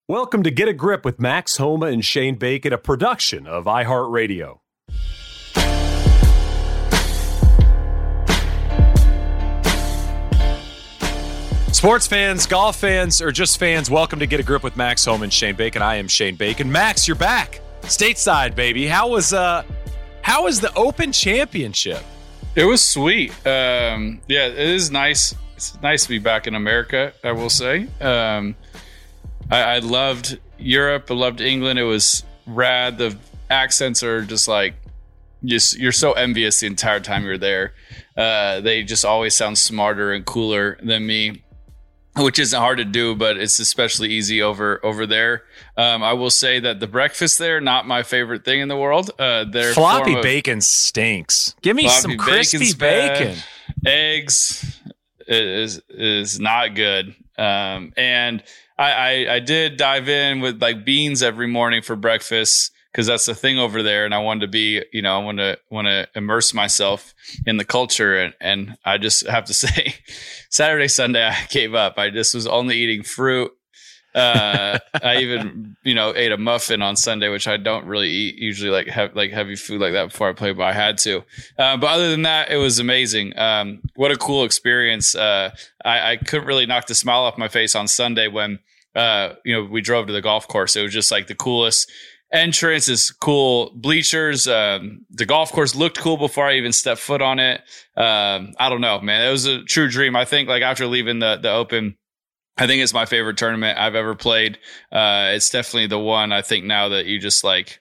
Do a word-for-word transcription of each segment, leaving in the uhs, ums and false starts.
Welcome to Get a Grip with Max Homa and Shane Bacon, a production of iHeartRadio. Sports fans, golf fans, or just fans, welcome to Get a Grip with Max Homa and Shane Bacon. I am Shane Bacon. Max, you're back. Stateside, baby. How was uh how was the Open Championship? It was sweet. Um, yeah, it is nice. It's nice to be back in America, I will say. Um I, I loved Europe. I loved England. It was rad. The accents are just like, just, you're so envious the entire time you're there. Uh, they just always sound smarter and cooler than me, which isn't hard to do, but it's especially easy over over there. Um, I will say that the breakfast there, not my favorite thing in the world. Uh, their floppy form of, bacon stinks. Give me some crispy bacon. Bad. Eggs is is not good. Um, and I, I, I did dive in with like beans every morning for breakfast because that's the thing over there. And I wanted to be, you know, I want to want to immerse myself in the culture. And, and I just have to say, Saturday, Sunday, I gave up. I just was only eating fruit. Uh, I even, you know, ate a muffin on Sunday, which I don't really eat usually, like have like heavy food like that before I play, but I had to. Uh, but other than that, it was amazing. Um, what a cool experience. Uh, I, I couldn't really knock the smile off my face on Sunday when, uh, you know, we drove to the golf course. It was just like the coolest entrance, is cool bleachers. Um, the golf course looked cool before I even stepped foot on it. Um, I don't know, man. It was a true dream. I think like after leaving the the Open, I think it's my favorite tournament I've ever played. Uh, it's definitely the one I think now that you just like,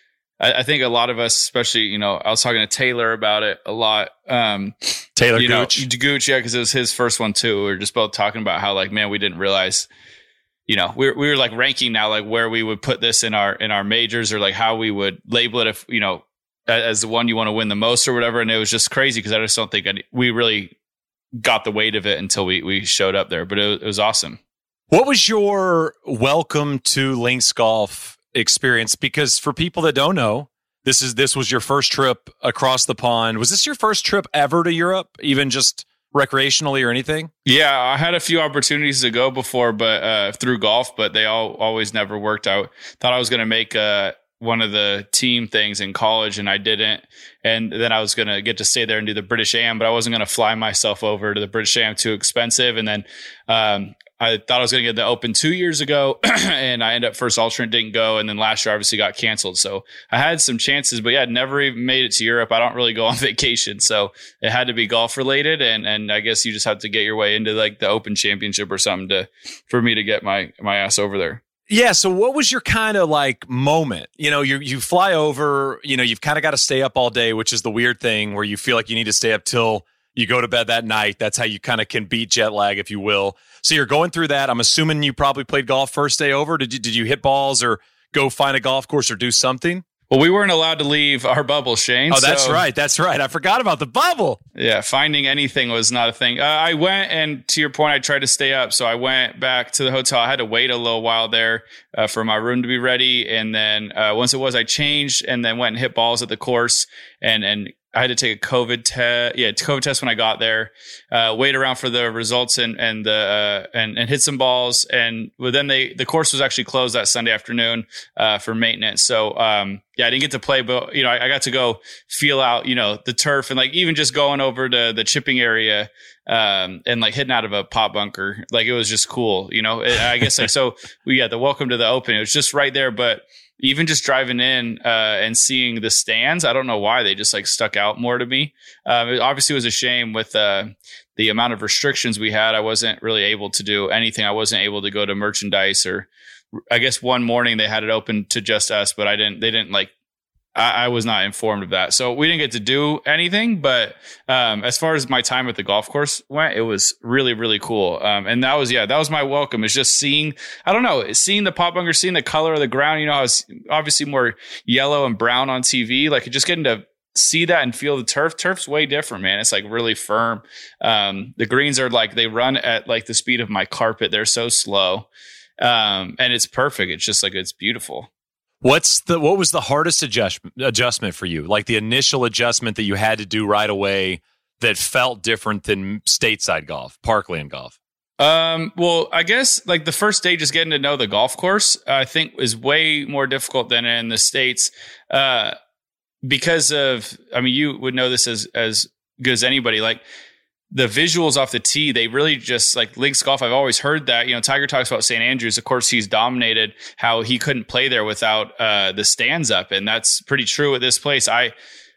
I, I think a lot of us, especially, you know, I was talking to Taylor about it a lot. Um, Taylor you Gooch. Know, Gooch, yeah, because it was his first one too. We were just both talking about how like, man, we didn't realize, you know, we were, we were like ranking now, like where we would put this in our, in our majors or like how we would label it if, you know, as the one you want to win the most or whatever. And it was just crazy because I just don't think any, we really got the weight of it until we, we showed up there, but it, it was awesome. What was your welcome to Links Golf experience? Because for people that don't know, this is this was your first trip across the pond. Was this your first trip ever to Europe, even just recreationally or anything? Yeah, I had a few opportunities to go before, but uh, through golf, but they all always never worked out. Thought I was going to make uh, one of the team things in college, and I didn't. And then I was going to get to stay there and do the British Am, but I wasn't going to fly myself over to the British Am, too expensive. And then um, I thought I was going to get the Open two years ago, and I ended up first alternate, didn't go. And then last year obviously got canceled. So I had some chances, but yeah, never even made it to Europe. I don't really go on vacation. So it had to be golf related. And, and I guess you just have to get your way into like the Open Championship or something to, for me to get my, my ass over there. Yeah. So what was your kind of like moment? You know, you you fly over, you know, you've kind of got to stay up all day, which is the weird thing where you feel like you need to stay up till you go to bed that night. That's how you kind of can beat jet lag, if you will. So you're going through that. I'm assuming you probably played golf first day over. Did you, did you hit balls or go find a golf course or do something? Well, we weren't allowed to leave our bubble, Shane. Oh, that's so, right. That's right. I forgot about the bubble. Yeah, finding anything was not a thing. Uh, I went, and to your point, I tried to stay up. So I went back to the hotel. I had to wait a little while there uh, for my room to be ready. And then uh, once it was, I changed and then went and hit balls at the course. And and I had to take a COVID test. Yeah, COVID test when I got there. Uh, wait around for the results and and the uh, and and hit some balls. And well, then they the course was actually closed that Sunday afternoon uh, for maintenance. So um, yeah, I didn't get to play, but you know, I, I got to go feel out, you know, the turf and like even just going over to the chipping area um, and like hitting out of a pot bunker. Like it was just cool, you know. I guess like so we got the welcome to the Open. It was just right there, but. Even just driving in uh, and seeing the stands, I don't know why they just like stuck out more to me. Um, it obviously was a shame with uh, the amount of restrictions we had. I wasn't really able to do anything. I wasn't able to go to merchandise or I guess one morning they had it open to just us, but I didn't, they didn't like, I, I was not informed of that. So we didn't get to do anything, but um, as far as my time at the golf course went, it was really, really cool. Um, and that was, yeah, that was my welcome is just seeing, I don't know, seeing the pot bunker, seeing the color of the ground. You know, I was obviously more yellow and brown on T V, like just getting to see that and feel the turf. Turf's way different, man. It's like really firm. Um, the greens are like, they run at like the speed of my carpet. They're so slow. Um, and it's perfect. It's just like, it's beautiful. What's the what was the hardest adjustment adjustment for you? Like the initial adjustment that you had to do right away that felt different than stateside golf, parkland golf? Um, well, I guess like the first day, just getting to know the golf course, I think is way more difficult than in the States. Uh, because of, I mean, you would know this as, as good as anybody, like the visuals off the tee, they really just like links golf. I've always heard that, you know, Tiger talks about Saint Andrews. Of course, he's dominated, how he couldn't play there without, uh, the stands up. And that's pretty true at this place. I,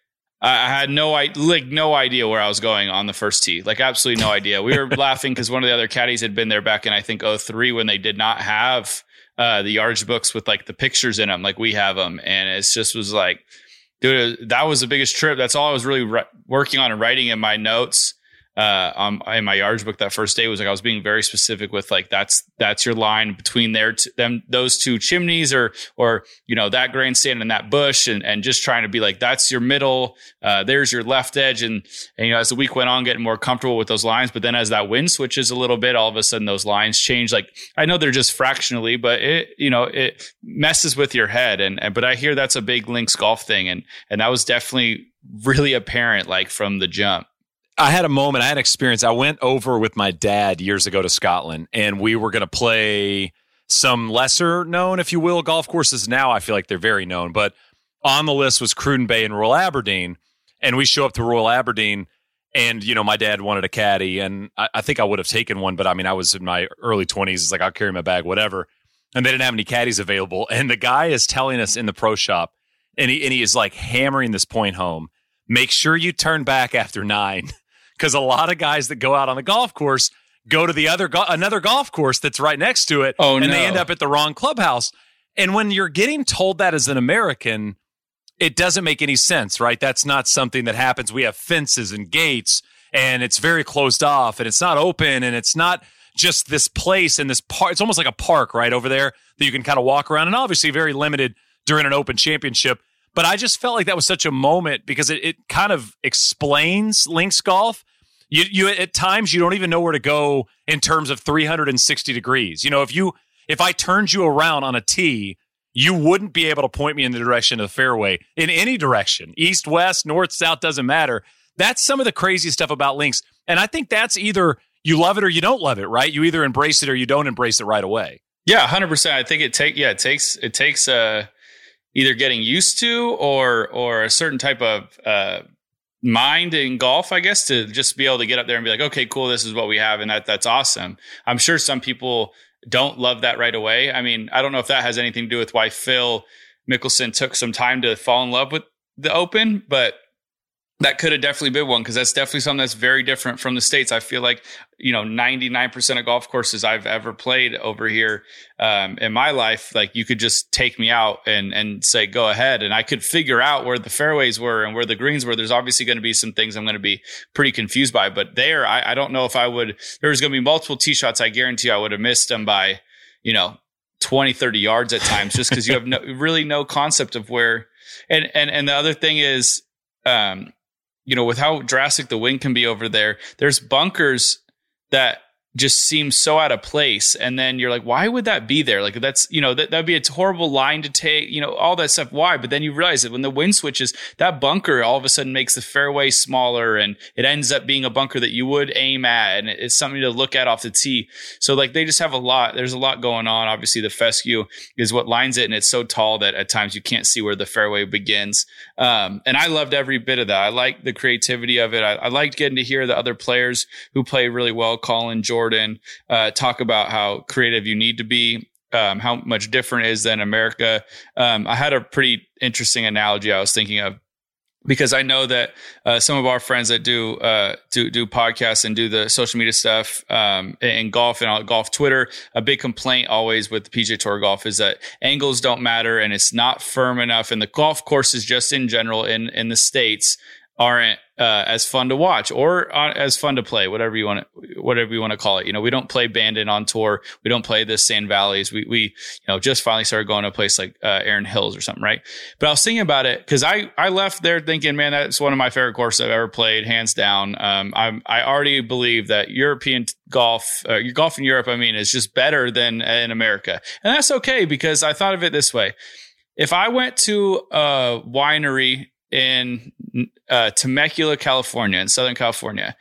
I had no, like, no idea where I was going on the first tee. Like, absolutely no idea. We were laughing because one of the other caddies had been there back in, I think, oh three when they did not have uh, the yardage books with like the pictures in them, like we have them. And it's just was like, dude, that was the biggest trip. That's all I was really re- working on and writing in my notes. Uh, um, in my yardage book that first day was like I was being very specific with like that's that's your line between there t- them those two chimneys or or you know that grandstand and that bush and and just trying to be like that's your middle, uh, there's your left edge and, and you know as the week went on getting more comfortable with those lines, but then as that wind switches a little bit, all of a sudden those lines change. Like I know they're just fractionally, but it you know it messes with your head and, and but I hear that's a big links golf thing and and that was definitely really apparent like from the jump. I had a moment, I had experience. I went over with my dad years ago to Scotland, and we were going to play some lesser known, if you will, golf courses. Now I feel like they're very known, but on the list was Cruden Bay and Royal Aberdeen. And we show up to Royal Aberdeen, and, you know, my dad wanted a caddy, and I, I think I would have taken one, but I mean, I was in my early twenties. It's like, I'll carry my bag, whatever. And they didn't have any caddies available. And the guy is telling us in the pro shop, and he, and he is like hammering this point home. Make sure you turn back after nine. Because a lot of guys that go out on the golf course go to the other go- another golf course that's right next to it, oh, and no. they end up at the wrong clubhouse. And when you're getting told that as an American, it doesn't make any sense, right? That's not something that happens. We have fences and gates, and it's very closed off, and it's not open, and it's not just this place and this park. It's almost like a park right over there that you can kind of walk around, and obviously very limited during an open championship. But I just felt like that was such a moment because it, it kind of explains links golf. You, you at times you don't even know where to go in terms of three hundred sixty degrees. You know, if you if I turned you around on a tee, you wouldn't be able to point me in the direction of the fairway in any direction, east, west, north, south, doesn't matter. That's some of the crazy stuff about links, and I think that's either you love it or you don't love it, right? You either embrace it or you don't embrace it right away. Yeah, one hundred percent. I think it take yeah it takes it takes uh either getting used to or or a certain type of uh, mind in golf, I guess, to just be able to get up there and be like, okay, cool, this is what we have, and that that's awesome. I'm sure some people don't love that right away. I mean, I don't know if that has anything to do with why Phil Mickelson took some time to fall in love with the Open, but that could have definitely been one because that's definitely something that's very different from the States. I feel like, you know, ninety-nine percent of golf courses I've ever played over here um, in my life, like you could just take me out and and say, go ahead. And I could figure out where the fairways were and where the greens were. There's obviously going to be some things I'm going to be pretty confused by. But there, I, I don't know if I would, there's going to be multiple tee shots. I guarantee I would have missed them by, you know, twenty, thirty yards at times just because you have no, really no concept of where. And, and, and the other thing is, um, you know, with how drastic the wind can be over there, there's bunkers that just seem so out of place. And then you're like, why would that be there? Like that's, you know, that that'd be a horrible line to take, you know, all that stuff. Why? But then you realize that when the wind switches, that bunker all of a sudden makes the fairway smaller and it ends up being a bunker that you would aim at. And it's something to look at off the tee. So like they just have a lot, there's a lot going on. Obviously the fescue is what lines it. And it's so tall that at times you can't see where the fairway begins. Um, and I loved every bit of that. I liked the creativity of it. I, I liked getting to hear the other players who play really well, Colin, Jordan, uh, talk about how creative you need to be, um, how much different it is than America. Um, I had a pretty interesting analogy I was thinking of because I know that uh, some of our friends that do uh, do do podcasts and do the social media stuff um, in golf and on golf Twitter, a big complaint always with the P G A Tour golf is that angles don't matter and it's not firm enough, and the golf courses just in general in in the States aren't uh, as fun to watch or uh, as fun to play, whatever you want to, whatever you want to call it. You know, we don't play Bandon on tour. We don't play the Sand Valleys. We, we, you know, just finally started going to a place like uh, Erin Hills or something. Right. But I was thinking about it because I, I left there thinking, man, that's one of my favorite courses I've ever played, hands down. Um, I'm, I already believe that European golf, uh, your golf in Europe, I mean, is just better than in America. And that's okay because I thought of it this way. If I went to a winery in uh, Temecula, California, in Southern California,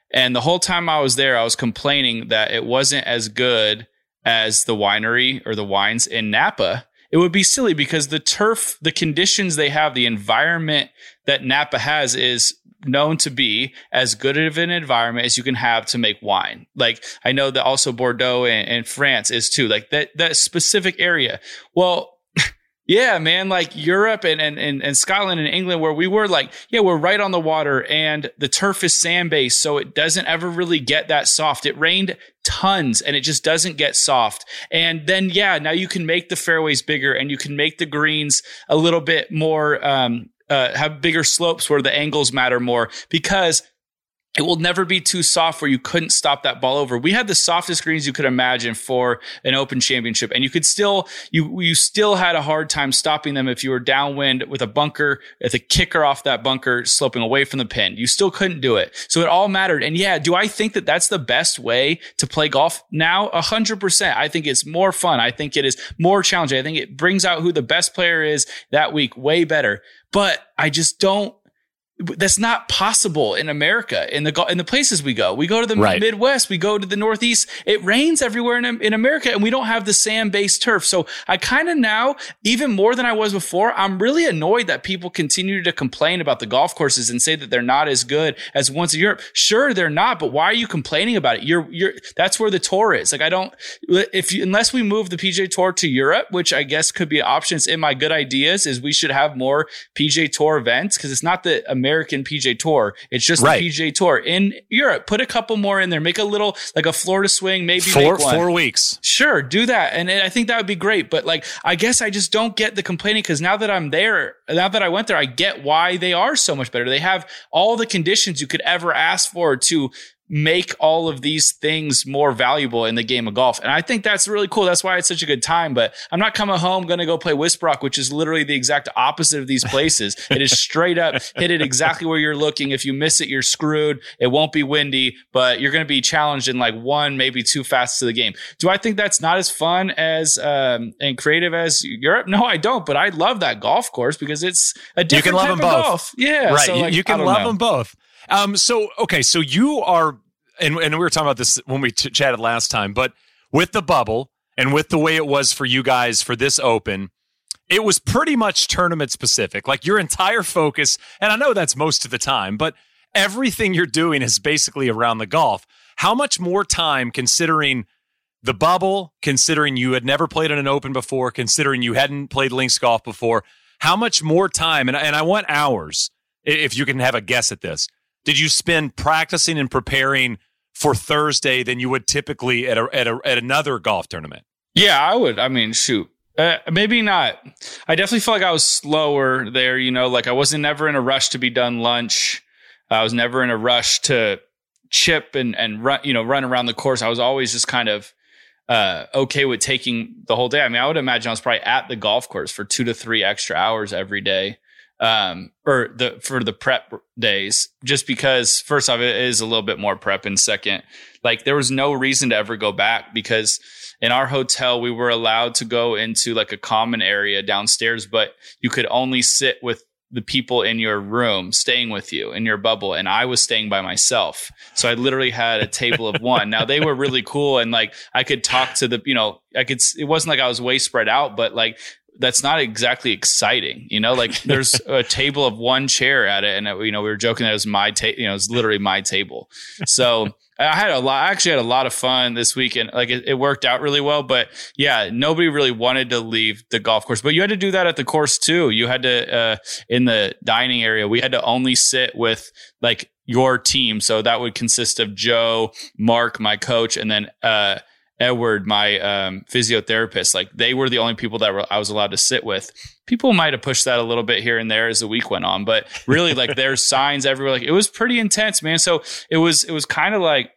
And the whole time I was there, I was complaining that it wasn't as good as the winery or the wines in Napa. It would be silly because the turf, the conditions they have, the environment that Napa has is known to be as good of an environment as you can have to make wine. Like I know that also Bordeaux and, and France is too, like that, that specific area. Well, yeah, man, like Europe and, and, and, and Scotland and England where we were like, yeah, we're right on the water and the turf is sand based. So it doesn't ever really get that soft. It rained tons and it just doesn't get soft. And then, yeah, now you can make the fairways bigger and you can make the greens a little bit more, um, Uh, have bigger slopes where the angles matter more because it will never be too soft where you couldn't stop that ball over. We had the softest greens you could imagine for an Open Championship, and you could still you you still had a hard time stopping them if you were downwind with a bunker, with a kicker off that bunker sloping away from the pin. You still couldn't do it. So it all mattered. And yeah, do I think that that's the best way to play golf now? A hundred percent. I think it's more fun. I think it is more challenging. I think it brings out who the best player is that week way better. But I just don't. That's not possible in America, in the in the places we go. We go to the right. Midwest, we go to the Northeast. It rains everywhere in, in America, and we don't have the sand-based turf. So I kind of now, even more than I was before, I'm really annoyed that people continue to complain about the golf courses and say that they're not as good as ones in Europe. Sure, they're not, but why are you complaining about it? You're you're that's where the tour is. Like I don't, if you, unless we move the P G A Tour to Europe, which I guess could be options. In my good ideas is we should have more P G A Tour events because it's not the American American P G A Tour. It's just right. the P G A Tour in Europe. Put a couple more in there. Make a little, like a Florida swing, maybe four, make one. four weeks. Sure, do that. And I think that would be great. But like, I guess I just don't get the complaining because now that I'm there, now that I went there, I get why they are so much better. They have all the conditions you could ever ask for to make all of these things more valuable in the game of golf. And I think that's really cool. That's why it's such a good time. But I'm not coming home going to go play Wisprock, which is literally the exact opposite of these places. It is straight up, hit it exactly where you're looking. If you miss it, you're screwed. It won't be windy, but you're going to be challenged in like one, maybe two facets to the game. Do I think that's not as fun as um, and creative as Europe? No, I don't. But I love that golf course because it's a different you can love type them of both. golf. Yeah. Right. So like, you, you can love know. them both. Um, so, okay. So you are, and, and we were talking about this when we t- chatted last time, but with the bubble and with the way it was for you guys for this Open, it was pretty much tournament specific. Like your entire focus, and I know that's most of the time, but everything you're doing is basically around the golf. How much more time, considering the bubble, considering you had never played in an Open before, considering you hadn't played links golf before, how much more time, and, and I want hours, if you can have a guess at this, did you spend practicing and preparing for Thursday than you would typically at a, at a, at another golf tournament? Yeah, I would. I mean, shoot, uh, maybe not. I definitely feel like I was slower there. You know, like I wasn't never in a rush to be done lunch. I was never in a rush to chip and, and run, you know, run around the course. I was always just kind of uh, okay with taking the whole day. I mean, I would imagine I was probably at the golf course for two to three extra hours every day. Um, or the, for the prep days, just because first off, it is a little bit more prep. And second, like there was no reason to ever go back because in our hotel, we were allowed to go into like a common area downstairs, but you could only sit with the people in your room staying with you in your bubble. And I was staying by myself. So I literally had a table of one. Now they were really cool. And like, I could talk to the, you know, I could, it wasn't like I was way spread out, but like, that's not exactly exciting, you know, like there's a table of one chair at it. And, you know, we were joking that it was my table, you know, it's literally my table. So I had a lot, I actually had a lot of fun this weekend. Like it, it worked out really well, but yeah, nobody really wanted to leave the golf course, but you had to do that at the course too. You had to, uh, in the dining area, we had to only sit with like your team. So that would consist of Joe, Mark, my coach, and then, uh, Edward, my um, physiotherapist. Like they were the only people that were, I was allowed to sit with. People might have pushed that a little bit here and there as the week went on, but really like there's signs everywhere. Like it was pretty intense, man. So it was, it was kind of like,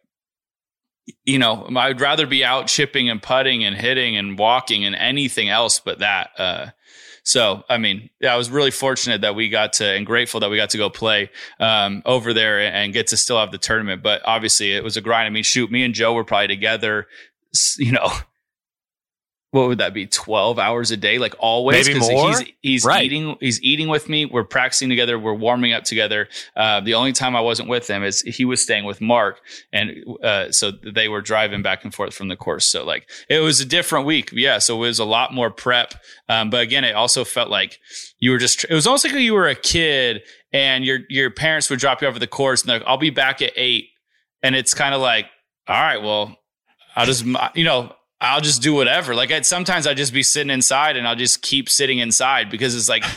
you know, I'd rather be out chipping and putting and hitting and walking and anything else but that. Uh, so, I mean, yeah, I was really fortunate that we got to, and grateful that we got to go play um, over there and, and get to still have the tournament. But obviously it was a grind. I mean, shoot, me and Joe were probably together, you know, what would that be? twelve hours a day, like always. Maybe more. He's, he's right. eating, he's eating with me. We're practicing together. We're warming up together. Uh, the only time I wasn't with him is he was staying with Mark. And, uh, so they were driving back and forth from the course. So like, it was a different week. Yeah. So it was a lot more prep. Um, but again, it also felt like you were just, it was almost like you were a kid and your, your parents would drop you off at the course and they're like, I'll be back at eight. And it's kind of like, all right, well, I'll just, you know, I'll just do whatever. Like I'd, sometimes I'd just be sitting inside and I'll just keep sitting inside because it's like,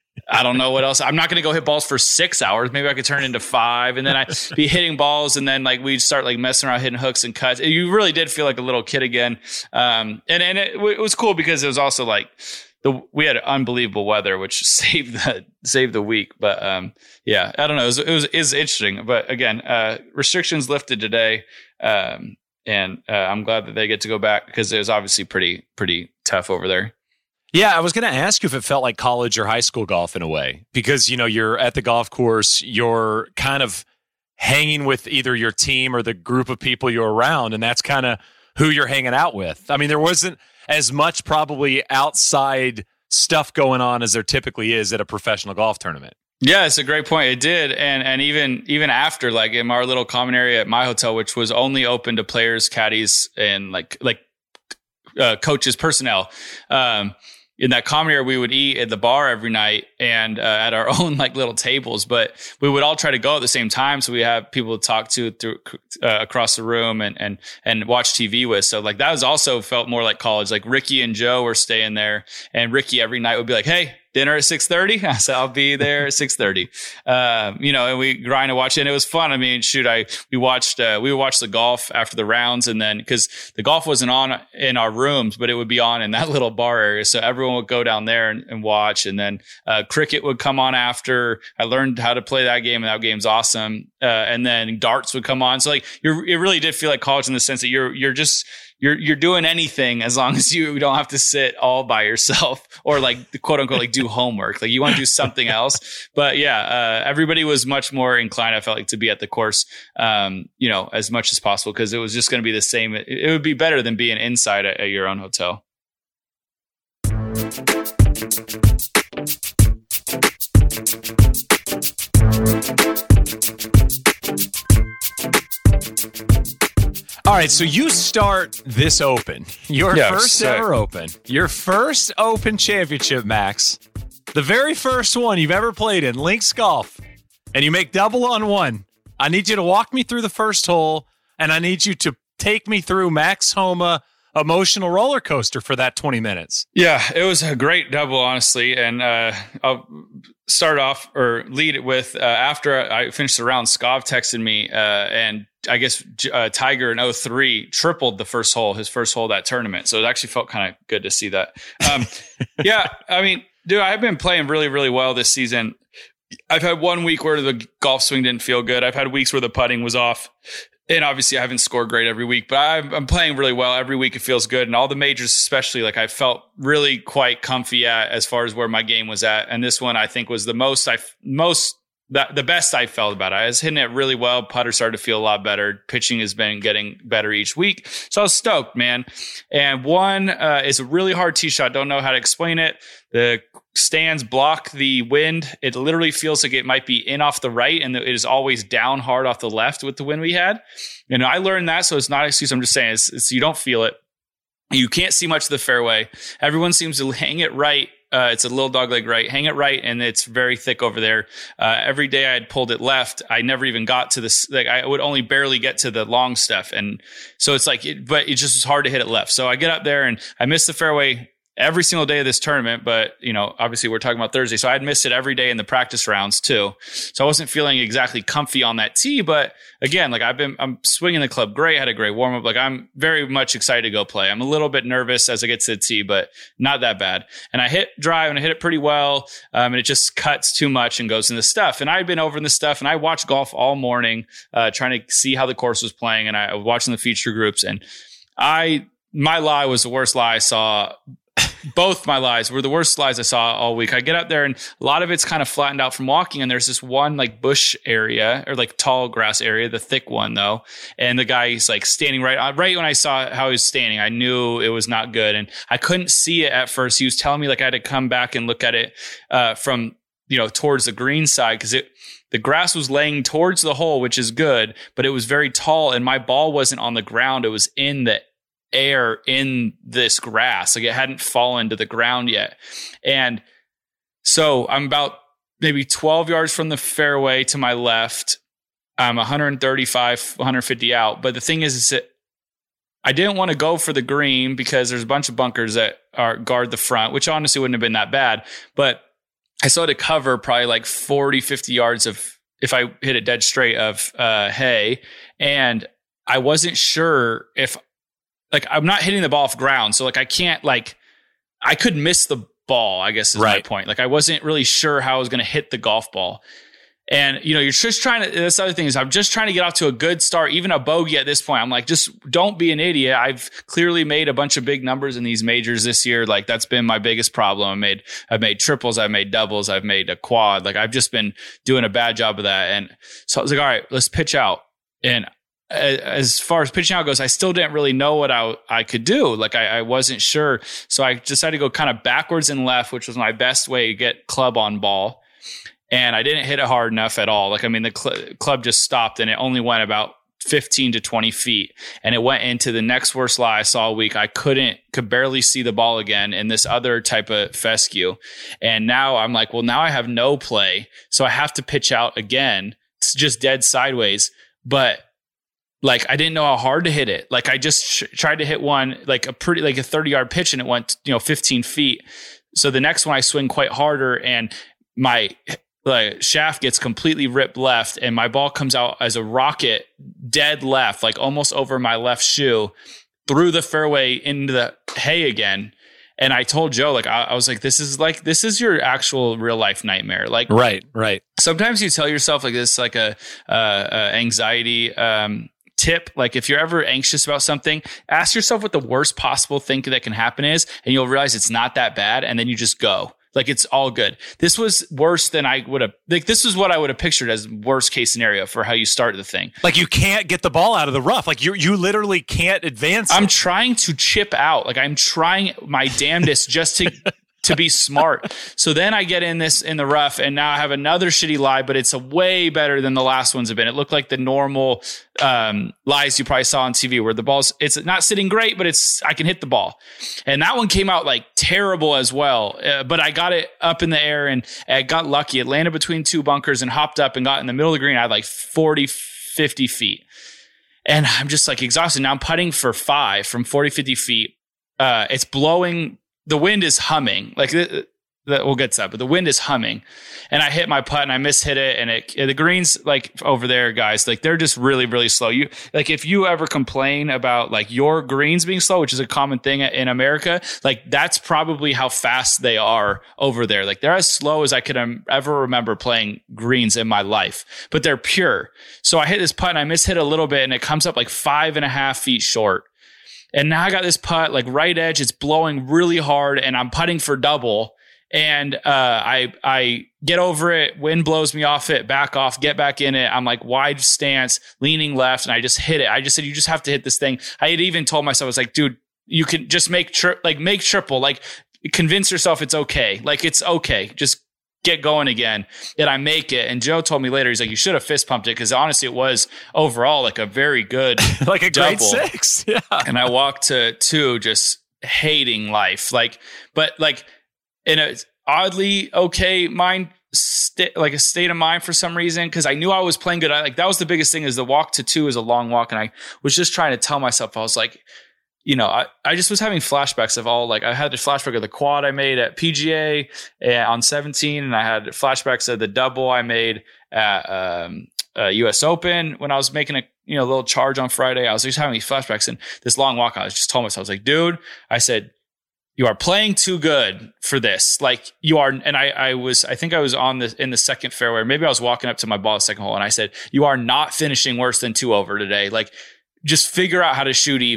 I don't know what else. I'm not going to go hit balls for six hours. Maybe I could turn into five and then I'd be hitting balls. And then like we'd start like messing around hitting hooks and cuts. You really did feel like a little kid again. Um, and, and it, it was cool because it was also like the, we had unbelievable weather, which saved the, saved the week. But um, yeah, I don't know. It was, it was, it was interesting, but again, uh, restrictions lifted today. Um, And uh, I'm glad that they get to go back because it was obviously pretty, pretty tough over there. Yeah, I was going to ask you if it felt like college or high school golf in a way, because, you know, you're at the golf course, you're kind of hanging with either your team or the group of people you're around, and that's kind of who you're hanging out with. I mean, there wasn't as much probably outside stuff going on as there typically is at a professional golf tournament. Yeah, it's a great point. It did. And and even even after, like in our little common area at my hotel, which was only open to players, caddies, and like like uh, coaches, personnel, um, in that common area, we would eat at the bar every night and uh, at our own like little tables, but we would all try to go at the same time. So we have people to talk to through uh, across the room and, and, and watch T V with. So like that was also felt more like college. Like Ricky and Joe were staying there and Ricky every night would be like, hey, dinner at six thirty. I said, I'll be there at six thirty. Um, you know, and we grind and watch it. And it was fun. I mean, shoot, I, we watched, uh, we would watch the golf after the rounds. And then, cause the golf wasn't on in our rooms, but it would be on in that little bar area. So everyone would go down there and, and watch. And then, uh, cricket would come on after. I learned how to play that game and that game's awesome. Uh, and then darts would come on. So like, you're, it really did feel like college in the sense that you're, you're just, You're you're doing anything as long as you don't have to sit all by yourself or like quote unquote like do homework. Like you want to do something else. But yeah, uh, everybody was much more inclined, I felt like, to be at the course, um, you know, as much as possible because it was just going to be the same. It, it would be better than being inside at, at your own hotel. All right, so you start this Open, your yeah, first sick. ever Open, your first Open championship, Max, the very first one you've ever played in, Links Golf, and you make double on one. I need you to walk me through the first hole, and I need you to take me through Max Homa emotional roller coaster for that twenty minutes. Yeah, it was a great double, honestly, and uh, I'll start off or lead it with uh, after I finished the round, Scov texted me uh, and I guess uh, Tiger in oh three tripled the first hole, his first hole of that tournament. So it actually felt kind of good to see that. Um, yeah, I mean, dude, I've been playing really, really well this season. I've had one week where the golf swing didn't feel good. I've had weeks where the putting was off. And obviously I haven't scored great every week, but I'm, I'm playing really well. Every week it feels good. And all the majors, especially, like I felt really quite comfy at as far as where my game was at. And this one I think was the most, I most, the, the best I felt about it. I was hitting it really well. Putter started to feel a lot better. Pitching has been getting better each week. So I was stoked, man. And one uh, is a really hard tee shot. Don't know how to explain it. The stands block the wind. It literally feels like it might be in off the right, and it is always down hard off the left with the wind we had. And I learned that, so it's not an excuse. I'm just saying it's, it's, you don't feel it. You can't see much of the fairway. Everyone seems to hang it right. Uh, it's a little dog leg right. Hang it right, and it's very thick over there. Uh, every day I had pulled it left. I never even got to this. Like I would only barely get to the long stuff, and so it's like, it, but it just was hard to hit it left. So I get up there and I miss the fairway every single day of this tournament, but you know, obviously we're talking about Thursday. So I'd missed it every day in the practice rounds too. So I wasn't feeling exactly comfy on that tee, but again, like I've been, I'm swinging the club great, had a great warm up. Like I'm very much excited to go play. I'm a little bit nervous as I get to the tee, but not that bad. And I hit drive and I hit it pretty well. Um, and it just cuts too much and goes in the stuff. And I'd been over in the stuff and I watched golf all morning, uh, trying to see how the course was playing. And I was watching the feature groups, and I, my lie was the worst lie I saw both my lies were the worst lies I saw all week. I get up there and a lot of it's kind of flattened out from walking. And there's this one like bush area or like tall grass area, the thick one though. And the guy's like standing right, right when I saw how he was standing, I knew it was not good. And I couldn't see it at first. He was telling me like I had to come back and look at it uh, from, you know, towards the green side. Cause it, the grass was laying towards the hole, which is good, but it was very tall and my ball wasn't on the ground. It was in the air in this grass. Like it hadn't fallen to the ground yet. And so I'm about maybe twelve yards from the fairway to my left. I'm one thirty-five, one fifty out. But the thing is, is that I didn't want to go for the green because there's a bunch of bunkers that are guard the front, which honestly wouldn't have been that bad. But I still had to cover probably like forty, fifty yards of, if I hit it dead straight, of uh, hay. And I wasn't sure if, like, I'm not hitting the ball off ground. So, like, I can't, like, I could miss the ball, I guess is right. my point. Like, I wasn't really sure how I was going to hit the golf ball. And, you know, you're just trying to, this other thing is I'm just trying to get off to a good start, even a bogey at this point. I'm like, just don't be an idiot. I've clearly made a bunch of big numbers in these majors this year. Like, that's been my biggest problem. I made, I've made triples, I've made doubles, I've made a quad. Like, I've just been doing a bad job of that. And so I was like, all right, let's pitch out. And as far as pitching out goes, I still didn't really know what I I could do. Like I, I wasn't sure. So I decided to go kind of backwards and left, which was my best way to get club on ball. And I didn't hit it hard enough at all. Like, I mean, the cl- club just stopped and it only went about fifteen to twenty feet. And it went into the next worst lie I saw all week. I couldn't, could barely see the ball again in this other type of fescue. And now I'm like, well, now I have no play. So I have to pitch out again. It's just dead sideways. But like, I didn't know how hard to hit it. Like, I just sh- tried to hit one, like a pretty, like a thirty yard pitch, and it went, you know, fifteen feet. So the next one I swing quite harder, and my like shaft gets completely ripped left, and my ball comes out as a rocket dead left, like almost over my left shoe, through the fairway into the hay again. And I told Joe, like, I, I was like, this is like, this is your actual real life nightmare. Like, right, right. Sometimes you tell yourself like this, like a, uh, uh, anxiety, um, tip. Like, if you're ever anxious about something, ask yourself what the worst possible thing that can happen is, and you'll realize it's not that bad. And then you just go. Like, it's all good. This was worse than I would have, like, this is what I would have pictured as worst case scenario for how you start the thing. Like, you can't get the ball out of the rough. Like, you you literally can't advance. I'm it. trying to chip out. Like, I'm trying my damnedest just to to be smart. So then I get in this in the rough, and now I have another shitty lie, but it's a way better than the last ones have been. It looked like the normal um, lies you probably saw on T V, where the ball's, it's not sitting great, but it's, I can hit the ball. And that one came out like terrible as well. Uh, but I got it up in the air, and I got lucky. It landed between two bunkers and hopped up and got in the middle of the green. I had like forty, fifty feet. And I'm just like exhausted. Now I'm putting for five from forty, fifty feet. Uh, it's blowing. The wind is humming. Like, the, the, we'll get to that, but the wind is humming. And I hit my putt and I mishit it. And it, the greens, like over there, guys, like they're just really, really slow. You, like, if you ever complain about like your greens being slow, which is a common thing in America, like that's probably how fast they are over there. Like, they're as slow as I could um, ever remember playing greens in my life, but they're pure. So I hit this putt and I mishit a little bit, and it comes up like five and a half feet short. And now I got this putt, like right edge. It's blowing really hard, and I'm putting for double. And uh, I I get over it. Wind blows me off it. Back off. Get back in it. I'm like wide stance, leaning left, and I just hit it. I just said, you just have to hit this thing. I had even told myself, I was like, dude, you can just make tri- like make triple. Like, convince yourself it's okay. Like, it's okay. Just get going again. And I make it. And Joe told me later, he's like, you should have fist pumped it, because honestly, it was overall like a very good like a double. Grade six. Yeah. And I walked to two just hating life. Like, but like in a oddly okay mind st- like a state of mind for some reason, because I knew I was playing good. I, like, that was the biggest thing, is the walk to two is a long walk. And I was just trying to tell myself, I was like, you know, I, I just was having flashbacks of all, like, I had a flashback of the quad I made at P G A on seventeen, and I had flashbacks of the double I made at um, uh, U S Open when I was making a, you know, little charge on Friday. I was just having these flashbacks, and this long walk, I was just told myself, I was like, dude, I said, you are playing too good for this. Like, you are, and I, I was, I think I was on the, in the second fairway, or maybe I was walking up to my ball the second hole, and I said, you are not finishing worse than two over today. Like, just figure out how to shoot even.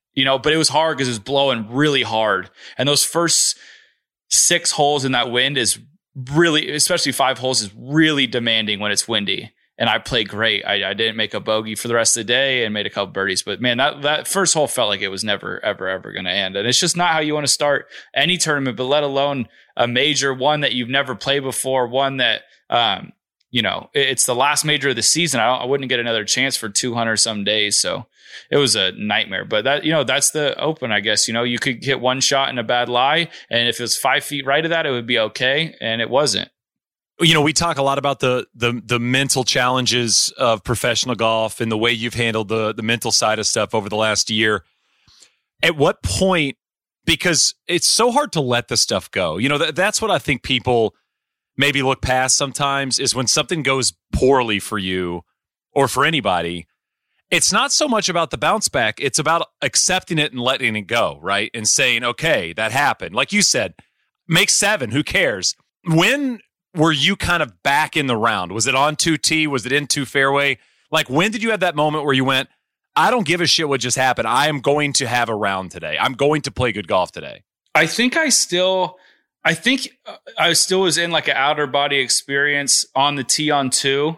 you know, but it was hard because it was blowing really hard. And those first six holes in that wind is really, especially five holes, is really demanding when it's windy. And I played great. I, I didn't make a bogey for the rest of the day and made a couple birdies. But man, that, that first hole felt like it was never, ever, ever going to end. And it's just not how you want to start any tournament, but let alone a major, one that you've never played before, one that, um, you know, it's the last major of the season. I, I wouldn't get another chance for two hundred some days. So it was a nightmare. But that, you know, that's the Open, I guess. You know, you could hit one shot in a bad lie, and if it was five feet right of that, it would be okay. And it wasn't. You know, we talk a lot about the the the mental challenges of professional golf and the way you've handled the the mental side of stuff over the last year. At what point, because it's so hard to let the stuff go. You know, that, that's what I think people maybe look past sometimes, is when something goes poorly for you or for anybody. It's not so much about the bounce back. It's about accepting it and letting it go, right? And saying, okay, that happened. Like you said, make seven. Who cares? When were you kind of back in the round? Was it on two T? Was it in two fairway? Like, when did you have that moment where you went, I don't give a shit what just happened. I am going to have a round today. I'm going to play good golf today. I think I still, I think I still was in like an outer body experience on the tee on two.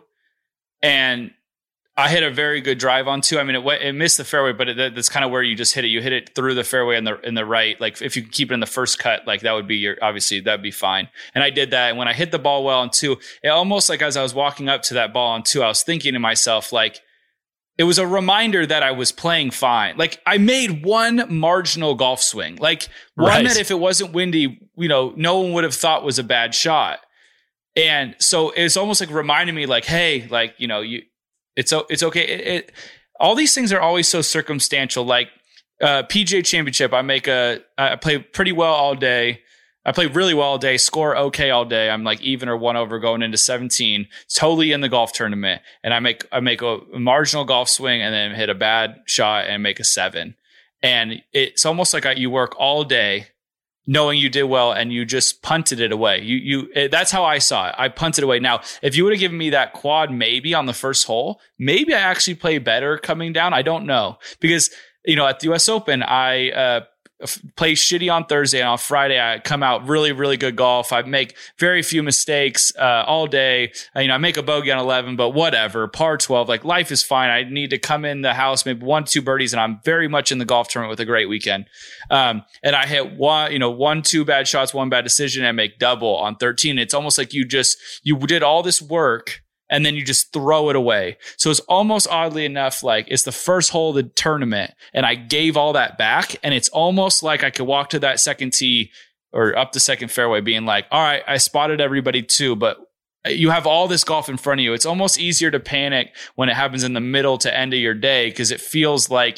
And I hit a very good drive on two. I mean, it, it missed the fairway, but it, that's kind of where you just hit it. You hit it through the fairway in the in the right. Like, if you keep it in the first cut, like that would be your, obviously that'd be fine. And I did that. And when I hit the ball well on two, it almost like as I was walking up to that ball on two, I was thinking to myself, like, it was a reminder that I was playing fine. Like, I made one marginal golf swing, like one right. that if it wasn't windy, you know, no one would have thought was a bad shot. And so it's almost like reminding me, like, hey, like, you know, you. It's it's okay. It, it, all these things are always so circumstantial. Like uh, P G A Championship, I make a I play pretty well all day. I play really well all day. Score okay all day. I'm like even or one over going into seventeen. Totally in the golf tournament, and I make I make a, a marginal golf swing and then hit a bad shot and make a seven. And it's almost like I, you work all day, knowing you did well, and you just punted it away. You, you, it, that's how I saw it. I punted away. Now, if you would have given me that quad, maybe on the first hole, maybe I actually play better coming down. I don't know, because, you know, at the U S Open, I, uh, play shitty on Thursday, and on Friday I come out really, really good golf. I make very few mistakes uh, all day. I, you know, I make a bogey on eleven, but whatever. Par twelve, like life is fine. I need to come in the house, maybe one, two birdies, and I'm very much in the golf tournament with a great weekend. Um, and I hit one, you know, one, two bad shots, one bad decision, and make double on thirteen. It's almost like you just you did all this work, and then you just throw it away. So it's almost oddly enough, like it's the first hole of the tournament, and I gave all that back. And it's almost like I could walk to that second tee or up the second fairway being like, all right, I spotted everybody too, but you have all this golf in front of you. It's almost easier to panic when it happens in the middle to end of your day, because it feels like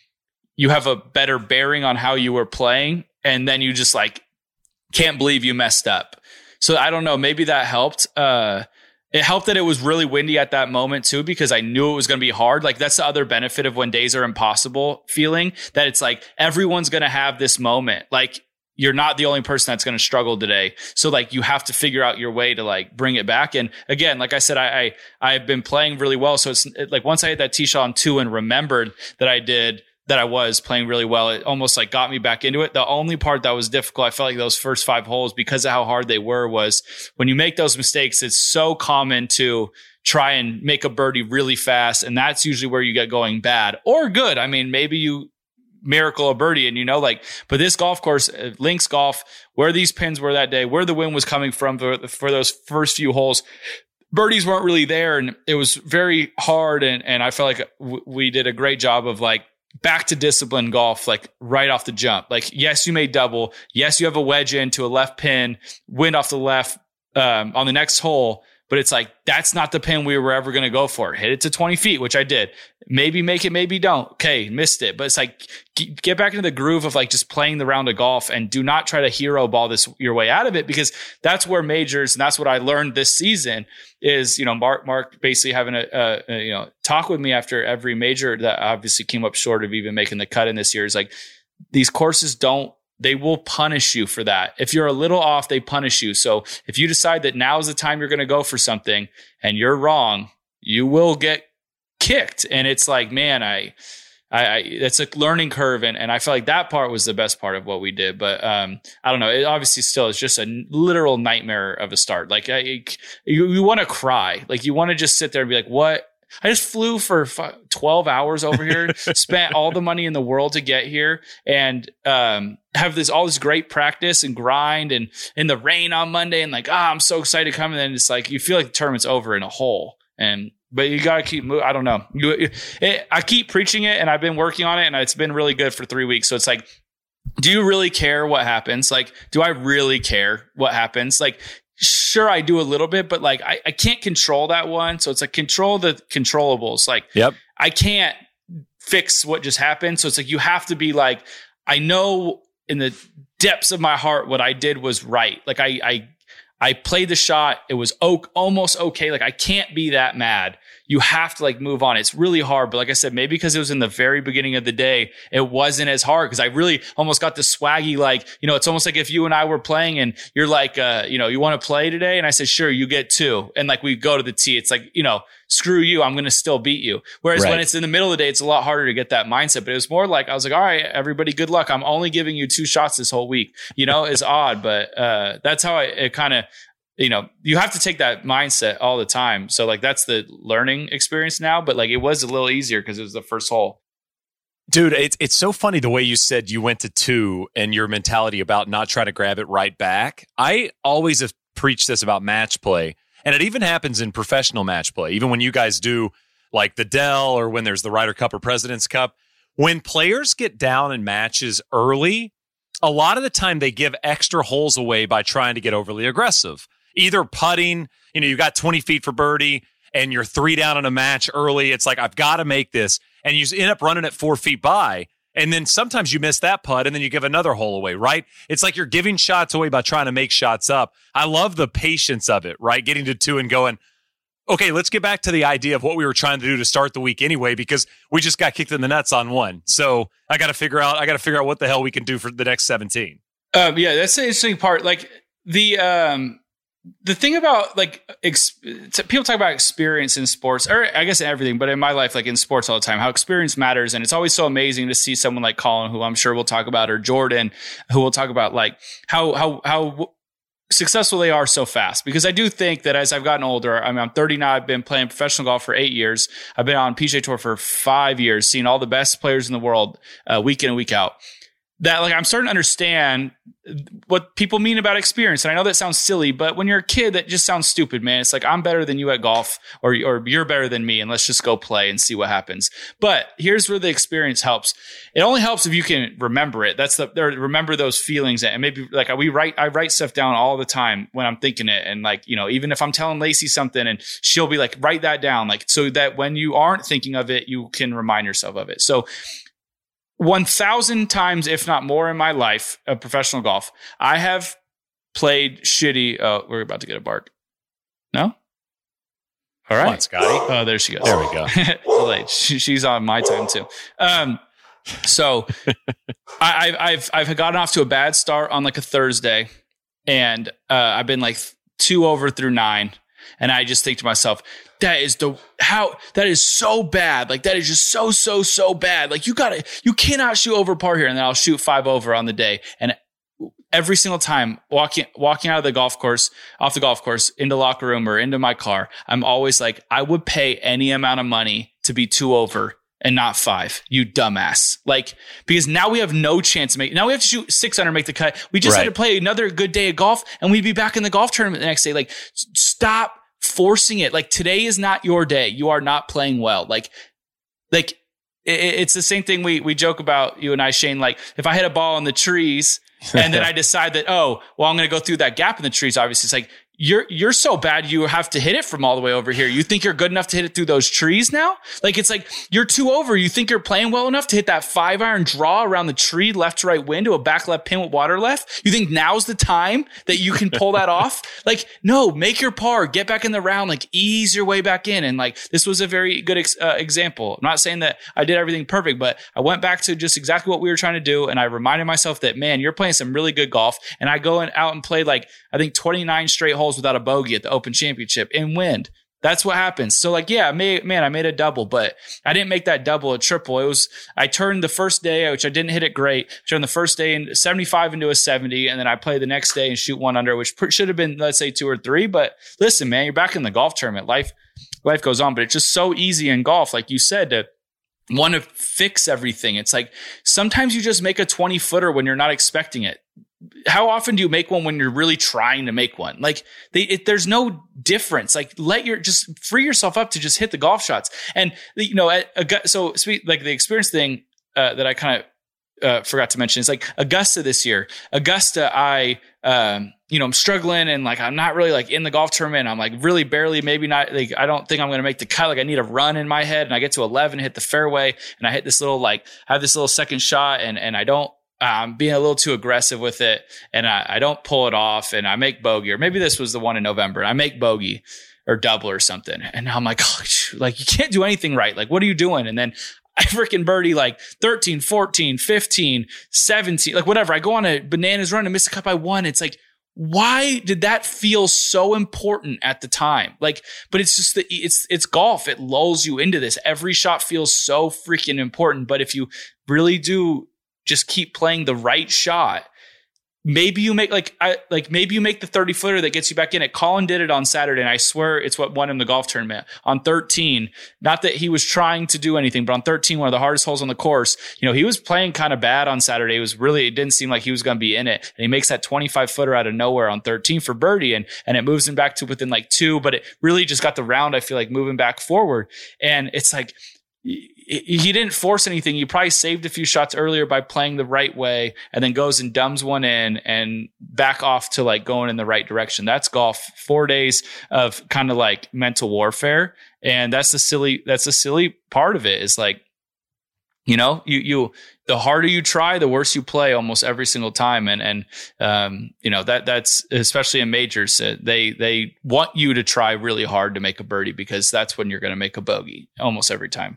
you have a better bearing on how you were playing. And then you just like, can't believe you messed up. So I don't know, maybe that helped. Uh, It helped that it was really windy at that moment too, because I knew it was going to be hard. Like, that's the other benefit of when days are impossible feeling, that it's like everyone's going to have this moment. Like, you're not the only person that's going to struggle today. So like, you have to figure out your way to like bring it back. And again, like I said, I, I I've been playing really well. So it's it, like once I hit that tee shot on two and remembered that I did, that I was playing really well, it almost like got me back into it. The only part that was difficult, I felt like those first five holes, because of how hard they were, was when you make those mistakes, it's so common to try and make a birdie really fast. And that's usually where you get going bad or good. I mean, maybe you miracle a birdie and, you know, like, but this golf course, uh, Links Golf, where these pins were that day, where the wind was coming from for, for those first few holes, birdies weren't really there. And it was very hard. And, and I felt like w- we did a great job of like, back to discipline golf, like right off the jump. Like, yes, you made double. Yes, you have a wedge into a left pin, wind off the left um, on the next hole. But it's like, that's not the pin we were ever going to go for. Hit it to twenty feet, which I did. Maybe make it, maybe don't. Okay, missed it. But it's like, get back into the groove of like just playing the round of golf, and do not try to hero ball this your way out of it, because that's where majors, and that's what I learned this season is, you know, Mark, Mark basically having a, a, a, you know, talk with me after every major that obviously came up short of even making the cut in this year, is like, these courses don't, they will punish you for that. If you're a little off, they punish you. So if you decide that now is the time you're going to go for something and you're wrong, you will get kicked. And it's like, man, I, I, I it's a learning curve, and, and I feel like that part was the best part of what we did. But um, I don't know. It obviously still is just a literal nightmare of a start. Like I, you, you want to cry. Like you want to just sit there and be like, what? I just flew for twelve hours over here, spent all the money in the world to get here, and um, have this all this great practice and grind, and in the rain on Monday, and like, ah, oh, I'm so excited to come. And then it's like you feel like the tournament's over in a hole, and but you got to keep moving. I don't know. You, it, I keep preaching it, and I've been working on it, and it's been really good for three weeks. So it's like, do you really care what happens? Like, do I really care what happens? Like, sure, I do a little bit, but like, I, I can't control that one. So it's like control the controllables. Like, yep. I can't fix what just happened. So it's like, you have to be like, I know in the depths of my heart, what I did was right. Like I, I, I played the shot. It was o- almost okay. Like I can't be that mad. You have to like move on. It's really hard. But like I said, maybe because it was in the very beginning of the day, it wasn't as hard because I really almost got the swaggy, like, you know, it's almost like if you and I were playing and you're like, uh, you know, you want to play today? And I said, sure, you get two. And like we go to the tee. It's like, you know, screw you. I'm going to still beat you. Whereas right. when it's in the middle of the day, it's a lot harder to get that mindset. But it was more like, I was like, all right, everybody, good luck. I'm only giving you two shots this whole week. You know, it's odd, but uh, that's how I, it kind of, you know, you have to take that mindset all the time. So like, that's the learning experience now, but like, it was a little easier because it was the first hole. Dude, it's, it's so funny the way you said you went to two and your mentality about not trying to grab it right back. I always have preached this about match play, and it even happens in professional match play. Even when you guys do like the Dell or when there's the Ryder Cup or President's Cup, when players get down in matches early, a lot of the time they give extra holes away by trying to get overly aggressive. Either putting, you know, you got twenty feet for birdie and you're three down in a match early. It's like, I've got to make this. And you end up running it four feet by. And then sometimes you miss that putt and then you give another hole away, right? It's like you're giving shots away by trying to make shots up. I love the patience of it, right? Getting to two and going, okay, let's get back to the idea of what we were trying to do to start the week anyway, because we just got kicked in the nuts on one. So I got to figure out, I got to figure out what the hell we can do for the next seventeen. Um, yeah, that's the interesting part. Like the, um, The thing about like ex- people talk about experience in sports, or I guess in everything, but in my life, like in sports all the time, how experience matters. And it's always so amazing to see someone like Colin, who I'm sure we'll talk about, or Jordan, who we'll talk about, like how, how, how successful they are so fast. Because I do think that as I've gotten older, I mean, I'm thirty now. I've been playing professional golf for eight years. I've been on P G A Tour for five years, seeing all the best players in the world uh, week in and week out. That like I'm starting to understand what people mean about experience. And I know that sounds silly, but when you're a kid, that just sounds stupid, man. It's like, I'm better than you at golf, or, or you're better than me, and let's just go play and see what happens. But here's where the experience helps. It only helps if you can remember it. That's the, or remember those feelings. And maybe like we write, I write stuff down all the time when I'm thinking it. And like, you know, even if I'm telling Lacey something and she'll be like, write that down. Like, so that when you aren't thinking of it, you can remind yourself of it. So one thousand times, if not more, in my life of professional golf, I have played shitty. Oh, we're about to get a bark. No? All right. Come on, Scotty. Oh, there she goes. There we go. Delayed. She, she's on my time too. Um, so I, I've, I've gotten off to a bad start on like a Thursday, and uh, I've been like two over through nine. And I just think to myself, that is the, how, that is so bad. Like, that is just so, so, so bad. Like, you gotta, you cannot shoot over par here. And then I'll shoot five over on the day. And every single time walking, walking out of the golf course, off the golf course, into locker room or into my car, I'm always like, I would pay any amount of money to be two over and not five, you dumbass. Like, because now we have no chance to make, now we have to shoot six under, make the cut. We just right. had to play another good day of golf and we'd be back in the golf tournament the next day. Like, stop forcing it. Like, today is not your day. You are not playing well. Like, like it, it's the same thing we, we joke about, you and I, Shane. Like, if I hit a ball in the trees and then I decide that, oh, well, I'm going to go through that gap in the trees. Obviously, it's like, You're you're so bad you have to hit it from all the way over here. You think you're good enough to hit it through those trees now? Like, it's like you're two over. You think you're playing well enough to hit that five iron draw around the tree, left to right wind to a back left pin with water left? You think now's the time that you can pull that off? Like, no, make your par, get back in the round, like ease your way back in. And like, this was a very good ex- uh, example. I'm not saying that I did everything perfect, but I went back to just exactly what we were trying to do. And I reminded myself that, man, you're playing some really good golf. And I go and out and play like, I think twenty-nine straight holes without a bogey at the Open Championship in wind. That's what happens. So like, yeah, I made, man, I made a double, but I didn't make that double a triple. It was, I turned the first day, which I didn't hit it great, turned the first day in seventy-five into a seventy. And then I play the next day and shoot one under, which should have been, let's say two or three. But listen, man, you're back in the golf tournament. Life, life goes on, but it's just so easy in golf. Like you said, to want to fix everything. It's like, sometimes you just make a twenty footer when you're not expecting it. How often do you make one when you're really trying to make one? Like they, it, there's no difference. Like let your, just free yourself up to just hit the golf shots. And you know, at, so sweet, like the experience thing uh, that I kind of uh, forgot to mention is like Augusta this year. Augusta, I, um, you know, I'm struggling and like, I'm not really like in the golf tournament. I'm like really barely, maybe not like, I don't think I'm going to make the cut. Like I need a run in my head and I get to eleven, hit the fairway and I hit this little, like I have this little second shot and, and I don't, I'm being a little too aggressive with it and I, I don't pull it off and I make bogey, or maybe this was the one in November. I make bogey or double or something. And now I'm like, oh, like you can't do anything right. Like, what are you doing? And then I freaking birdie like thirteen, fourteen, fifteen, seventeen, like whatever. I go on a bananas run and miss a cut by one. It's like, why did that feel so important at the time? Like, but it's just the, it's, it's golf. It lulls you into this. Every shot feels so freaking important. But if you really do just keep playing the right shot, maybe you make like, I like, maybe you make the thirty footer that gets you back in it. Colin did it on Saturday. And I swear it's what won him the golf tournament on thirteen. Not that he was trying to do anything, but on thirteen, one of the hardest holes on the course, you know, he was playing kind of bad on Saturday. It was really, it didn't seem like he was going to be in it. And he makes that twenty-five footer out of nowhere on thirteen for birdie. And, and it moves him back to within like two, but it really just got the round, I feel like, moving back forward. And it's like, he didn't force anything. He probably saved a few shots earlier by playing the right way and then goes and dumbs one in and back off to like going in the right direction. That's golf. Four days of kind of like mental warfare. And that's the silly, that's the silly part of it is like, you know, you, you, the harder you try, the worse you play almost every single time. And, and, um, you know, that, that's especially in majors, uh, they, they want you to try really hard to make a birdie because that's when you're going to make a bogey almost every time.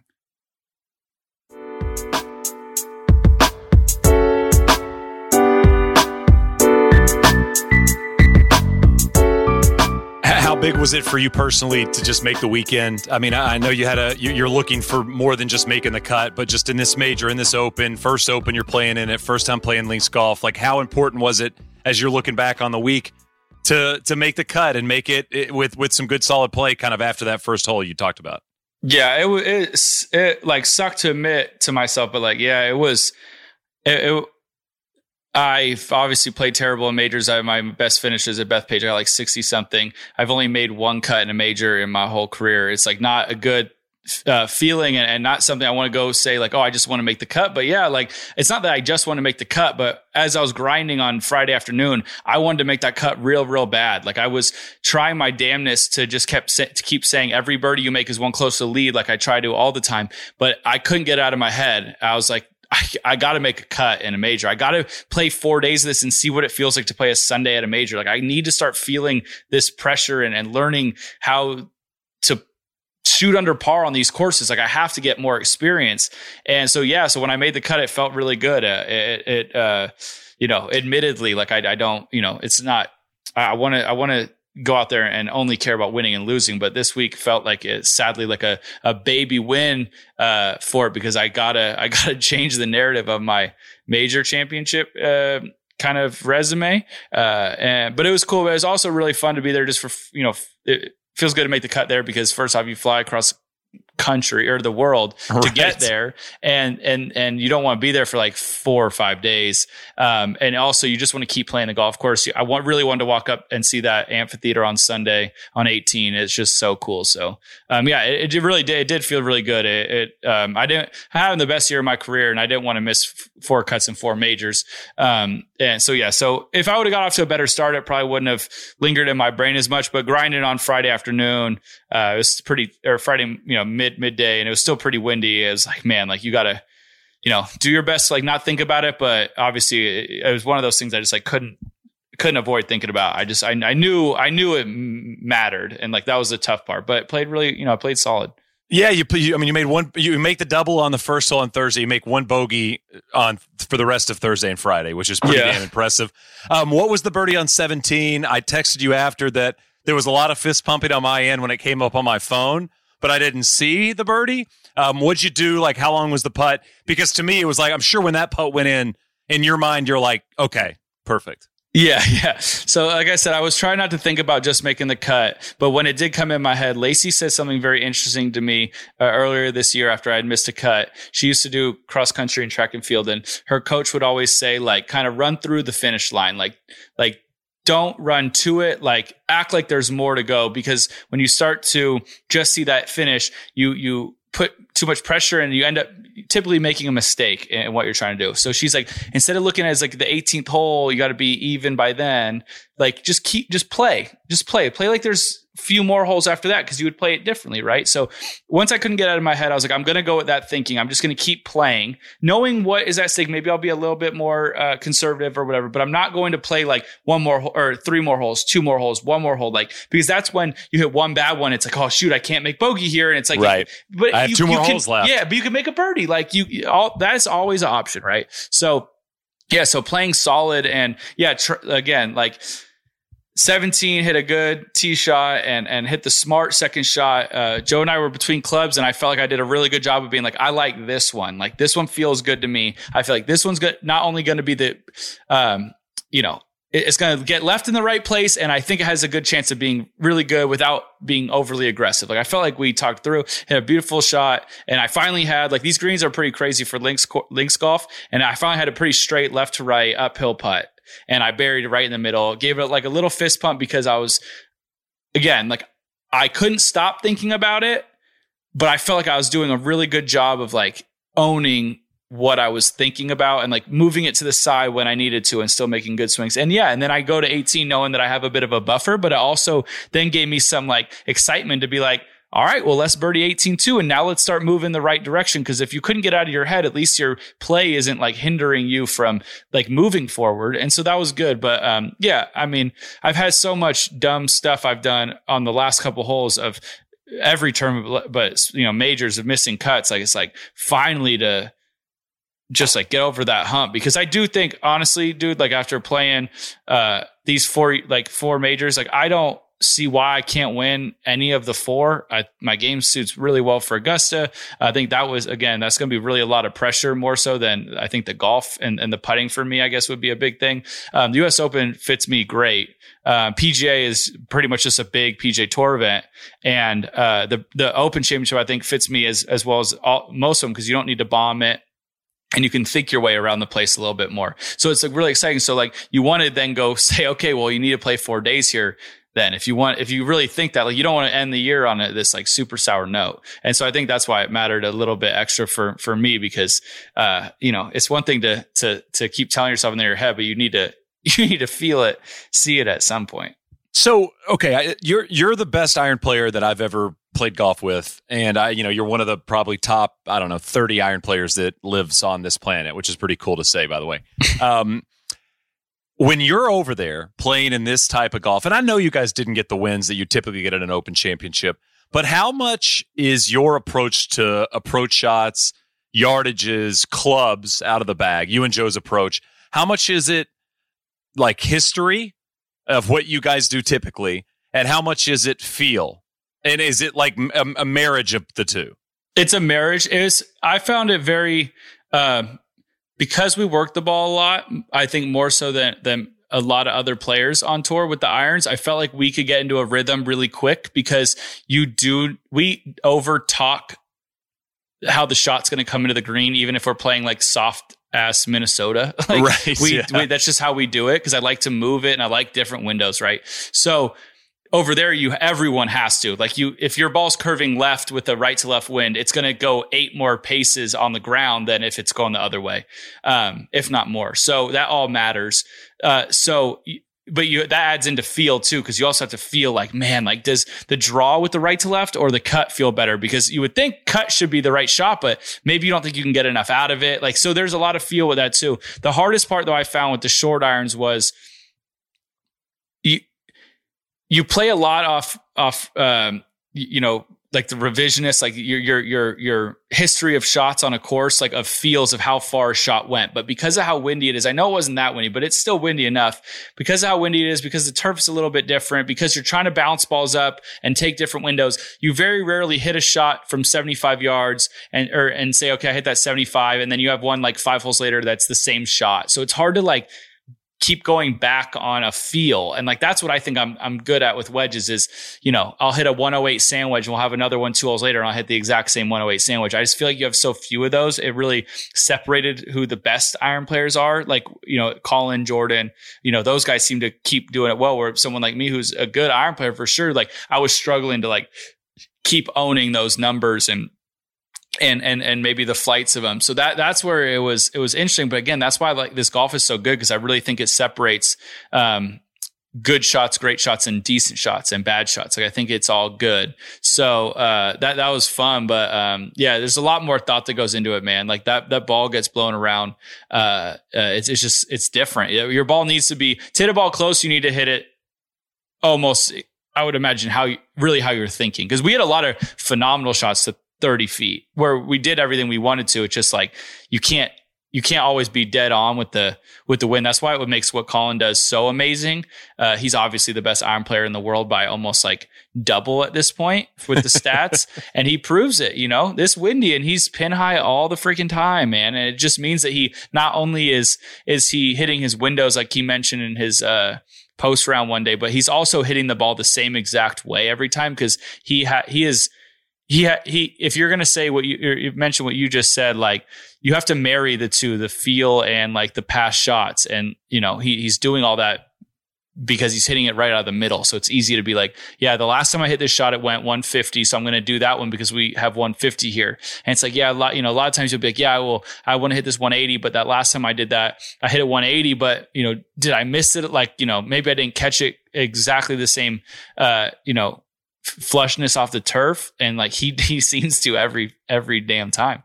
How big was it for you personally to just make the weekend? I mean, I know you had a, you're looking for more than just making the cut, but just in this major, in this open, first open you're playing in it, first time playing links golf, like how important was it as you're looking back on the week to to make the cut and make it, it with, with some good solid play kind of after that first hole you talked about? Yeah, it was, it, it like sucked to admit to myself, but like, yeah, it was, it, it I've obviously played terrible in majors. I have my best finishes at Bethpage. I got like sixty something. I've only made one cut in a major in my whole career. It's like not a good uh, feeling and, and not something I want to go say like, oh, I just want to make the cut. But yeah, like it's not that I just want to make the cut, but as I was grinding on Friday afternoon, I wanted to make that cut real, real bad. Like I was trying my damnness to just kept to keep saying every birdie you make is one close to the lead. Like I try to all the time, but I couldn't get it out of my head. I was like, I, I got to make a cut in a major. I got to play four days of this and see what it feels like to play a Sunday at a major. Like I need to start feeling this pressure and, and learning how to shoot under par on these courses. Like I have to get more experience. And so, yeah, so when I made the cut, it felt really good. Uh, it, it uh, you know, admittedly, like I, I don't, you know, it's not, I want to, I want to, go out there and only care about winning and losing. But this week felt like it's sadly like a, a baby win uh, for it because I gotta, I gotta change the narrative of my major championship uh, kind of resume. Uh, and, but it was cool. It was also really fun to be there just for, you know, it feels good to make the cut there because first off, you fly across country or the world right. to get there. And, and, and you don't want to be there for like four or five days. Um, and also you just want to keep playing the golf course. I want, really wanted to walk up and see that amphitheater on Sunday on eighteen. It's just so cool. So, um, yeah, it, it really did. It did feel really good. It, it um, I didn't have the best year of my career and I didn't want to miss f- four cuts and four majors. Um, and so, yeah, so if I would have got off to a better start, it probably wouldn't have lingered in my brain as much, but grinding on Friday afternoon, uh, it was pretty, or Friday, you know, mid, midday, and it was still pretty windy. It was like, man, like you got to, you know, do your best to like not think about it. But obviously it, it was one of those things I just like couldn't, couldn't avoid thinking about. I just, I, I knew, I knew it mattered. And like, that was the tough part, but it played really, you know, I played solid. Yeah, you, you. I mean, you made one. You make the double on the first hole on Thursday. You make one bogey on for the rest of Thursday and Friday, which is pretty yeah. damn impressive. Um, what was the birdie on seventeen? I texted you after that. there was a lot of fist pumping on my end when it came up on my phone, but I didn't see the birdie. Um, what'd you do? Like, how long was the putt? Because to me, it was like, I'm sure when that putt went in, in your mind, you're like, okay, perfect. Yeah, yeah. So like I said, I was trying not to think about just making the cut, but when it did come in my head, Lacey said something very interesting to me uh, earlier this year after I had missed a cut. She used to do cross country and track and field, and her coach would always say, like, kind of run through the finish line, like, like, don't run to it, like act like there's more to go, because when you start to just see that finish, you you put too much pressure and you end up typically making a mistake in what you're trying to do. So she's like, instead of looking at it as like the eighteenth hole, you got to be even by then, like just keep, just play, just play, play like there's a few more holes after that, because you would play it differently, right? So once I couldn't get out of my head, I was like, I'm going to go with that thinking. I'm just going to keep playing, knowing what is at stake. Maybe I'll be a little bit more uh, conservative or whatever, but I'm not going to play like one more ho- or three more holes, two more holes, one more hole, like, because that's when you hit one bad one. It's like, oh shoot, I can't make bogey here. And it's like, right. But I have you, two more you can, holes left. Yeah, but you can make a birdie. Like you, all that's always an option, right? So yeah, so playing solid and yeah, tr- again, like seventeen hit a good tee shot and and hit the smart second shot. Uh, Joe and I were between clubs, and I felt like I did a really good job of being like, I like this one. Like this one feels good to me. I feel like this one's good. Not only going to be the, um, you know. It's going to get left in the right place, and I think it has a good chance of being really good without being overly aggressive. Like I felt like we talked through, hit a beautiful shot, and I finally had, like, these greens are pretty crazy for links links golf, and I finally had a pretty straight left to right uphill putt, and I buried it right in the middle. Gave it like a little fist pump because I was, again, like I couldn't stop thinking about it, but I felt like I was doing a really good job of like owning what I was thinking about and like moving it to the side when I needed to and still making good swings. And yeah, and then I go to eighteen knowing that I have a bit of a buffer, but it also then gave me some like excitement to be like, all right, well, let's birdie eighteen too. And now let's start moving the right direction. Cause if you couldn't get out of your head, at least your play isn't like hindering you from like moving forward. And so that was good. But um, yeah, I mean, I've had so much dumb stuff I've done on the last couple holes of every term, but you know, majors of missing cuts. Like it's like finally to, just like get over that hump, because I do think honestly, dude, like after playing uh, these four, like four majors, like I don't see why I can't win any of the four. I, my game suits really well for Augusta. I think that was, again, that's going to be really a lot of pressure, more so than I think the golf and, and the putting for me, I guess would be a big thing. Um, the U S Open fits me great. Uh, P G A is pretty much just a big P G A Tour event. And uh, the, the Open Championship, I think fits me as, as well as all, most of them, because you don't need to bomb it. And you can think your way around the place a little bit more. So it's like really exciting. So like you want to then go say, okay, well, you need to play four days here. Then if you want, if you really think that, like you don't want to end the year on a, this like super sour note. And so I think that's why it mattered a little bit extra for, for me, because, uh, you know, it's one thing to, to, to keep telling yourself in your head, but you need to, you need to feel it, see it at some point. So, okay, I, you're you're the best iron player that I've ever played golf with, and I, you know, you're one of the probably top, I don't know, thirty iron players that lives on this planet, which is pretty cool to say, by the way. Um, when you're over there playing in this type of golf, and I know you guys didn't get the wins that you typically get at an Open Championship, but how much is your approach to approach shots, yardages, clubs out of the bag? You and Joe's approach. How much is it like history of what you guys do typically, and how much is it feel? And is it like a, a marriage of the two? It's a marriage. Is I found it very, um, because we work the ball a lot, I think more so than, than a lot of other players on tour with the irons, I felt like we could get into a rhythm really quick, because you do, we over talk how the shot's going to come into the green, even if we're playing like soft ass Minnesota. Like right, we, yeah. we, that's just how we do it, because I like to move it and I like different windows, right? So over there, you everyone has to, like you, if your ball's curving left with a right to left wind, it's going to go eight more paces on the ground than if it's going the other way, um, if not more. So that all matters. Uh, so, but you, that adds into feel too, because you also have to feel like, man, like does the draw with the right to left or the cut feel better? Because you would think cut should be the right shot, but maybe you don't think you can get enough out of it. Like, so there's a lot of feel with that too. The hardest part though I found with the short irons was you, you play a lot off, off, um, you know, like the revisionist, like your, your, your, your history of shots on a course, like of feels of how far a shot went. But because of how windy it is, I know it wasn't that windy, but it's still windy enough because of how windy it is, because the turf's a little bit different, because you're trying to bounce balls up and take different windows. You very rarely hit a shot from seventy-five yards and, or, and say, okay, I hit that seventy-five. And then you have one like five holes later that's the same shot. So it's hard to like keep going back on a feel. And like, that's what I think I'm, I'm good at with wedges is, you know, I'll hit a one oh eight sandwich and we'll have another one two holes later and I'll hit the exact same one oh eight sandwich. I just feel like you have so few of those. It really separated who the best iron players are. Like, you know, Colin, Jordan, you know, those guys seem to keep doing it well, where someone like me, who's a good iron player for sure, like I was struggling to like keep owning those numbers and, and, and, and maybe the flights of them. So that, that's where it was, it was interesting. But again, that's why like this golf is so good. Cause I really think it separates, um, good shots, great shots, and decent shots and bad shots. Like I think it's all good. So, uh, that, that was fun. But, um, yeah, there's a lot more thought that goes into it, man. Like that, that ball gets blown around. Uh, uh it's, it's just, it's different. Your ball needs to be, to hit a ball close, you need to hit it almost, I would imagine how you, really how you're thinking. Cause we had a lot of phenomenal shots to thirty feet where we did everything we wanted to. It's just like, you can't, you can't always be dead on with the, with the wind. That's why it makes what Colin does so amazing. Uh, he's obviously the best iron player in the world by almost like double at this point with the stats. And he proves it, you know, this windy and he's pin high all the freaking time, man. And it just means that he not only is, is he hitting his windows, like he mentioned in his, uh, post round one day, but he's also hitting the ball the same exact way every time. Cause he ha- he is, He, ha- he, if you're going to say what you, you mentioned, what you just said, like you have to marry the two, the feel and like the past shots. And, you know, he, he's doing all that because he's hitting it right out of the middle. So it's easy to be like, yeah, the last time I hit this shot, it went one fifty. So I'm going to do that one because we have one fifty here. And it's like, yeah, a lot, you know, a lot of times you'll be like, yeah, well, I want to hit this one eighty, but that last time I did that, I hit it one eighty, but you know, did I miss it? Like, you know, maybe I didn't catch it exactly the same, uh, you know, flushness off the turf, and like he he seems to every every damn time.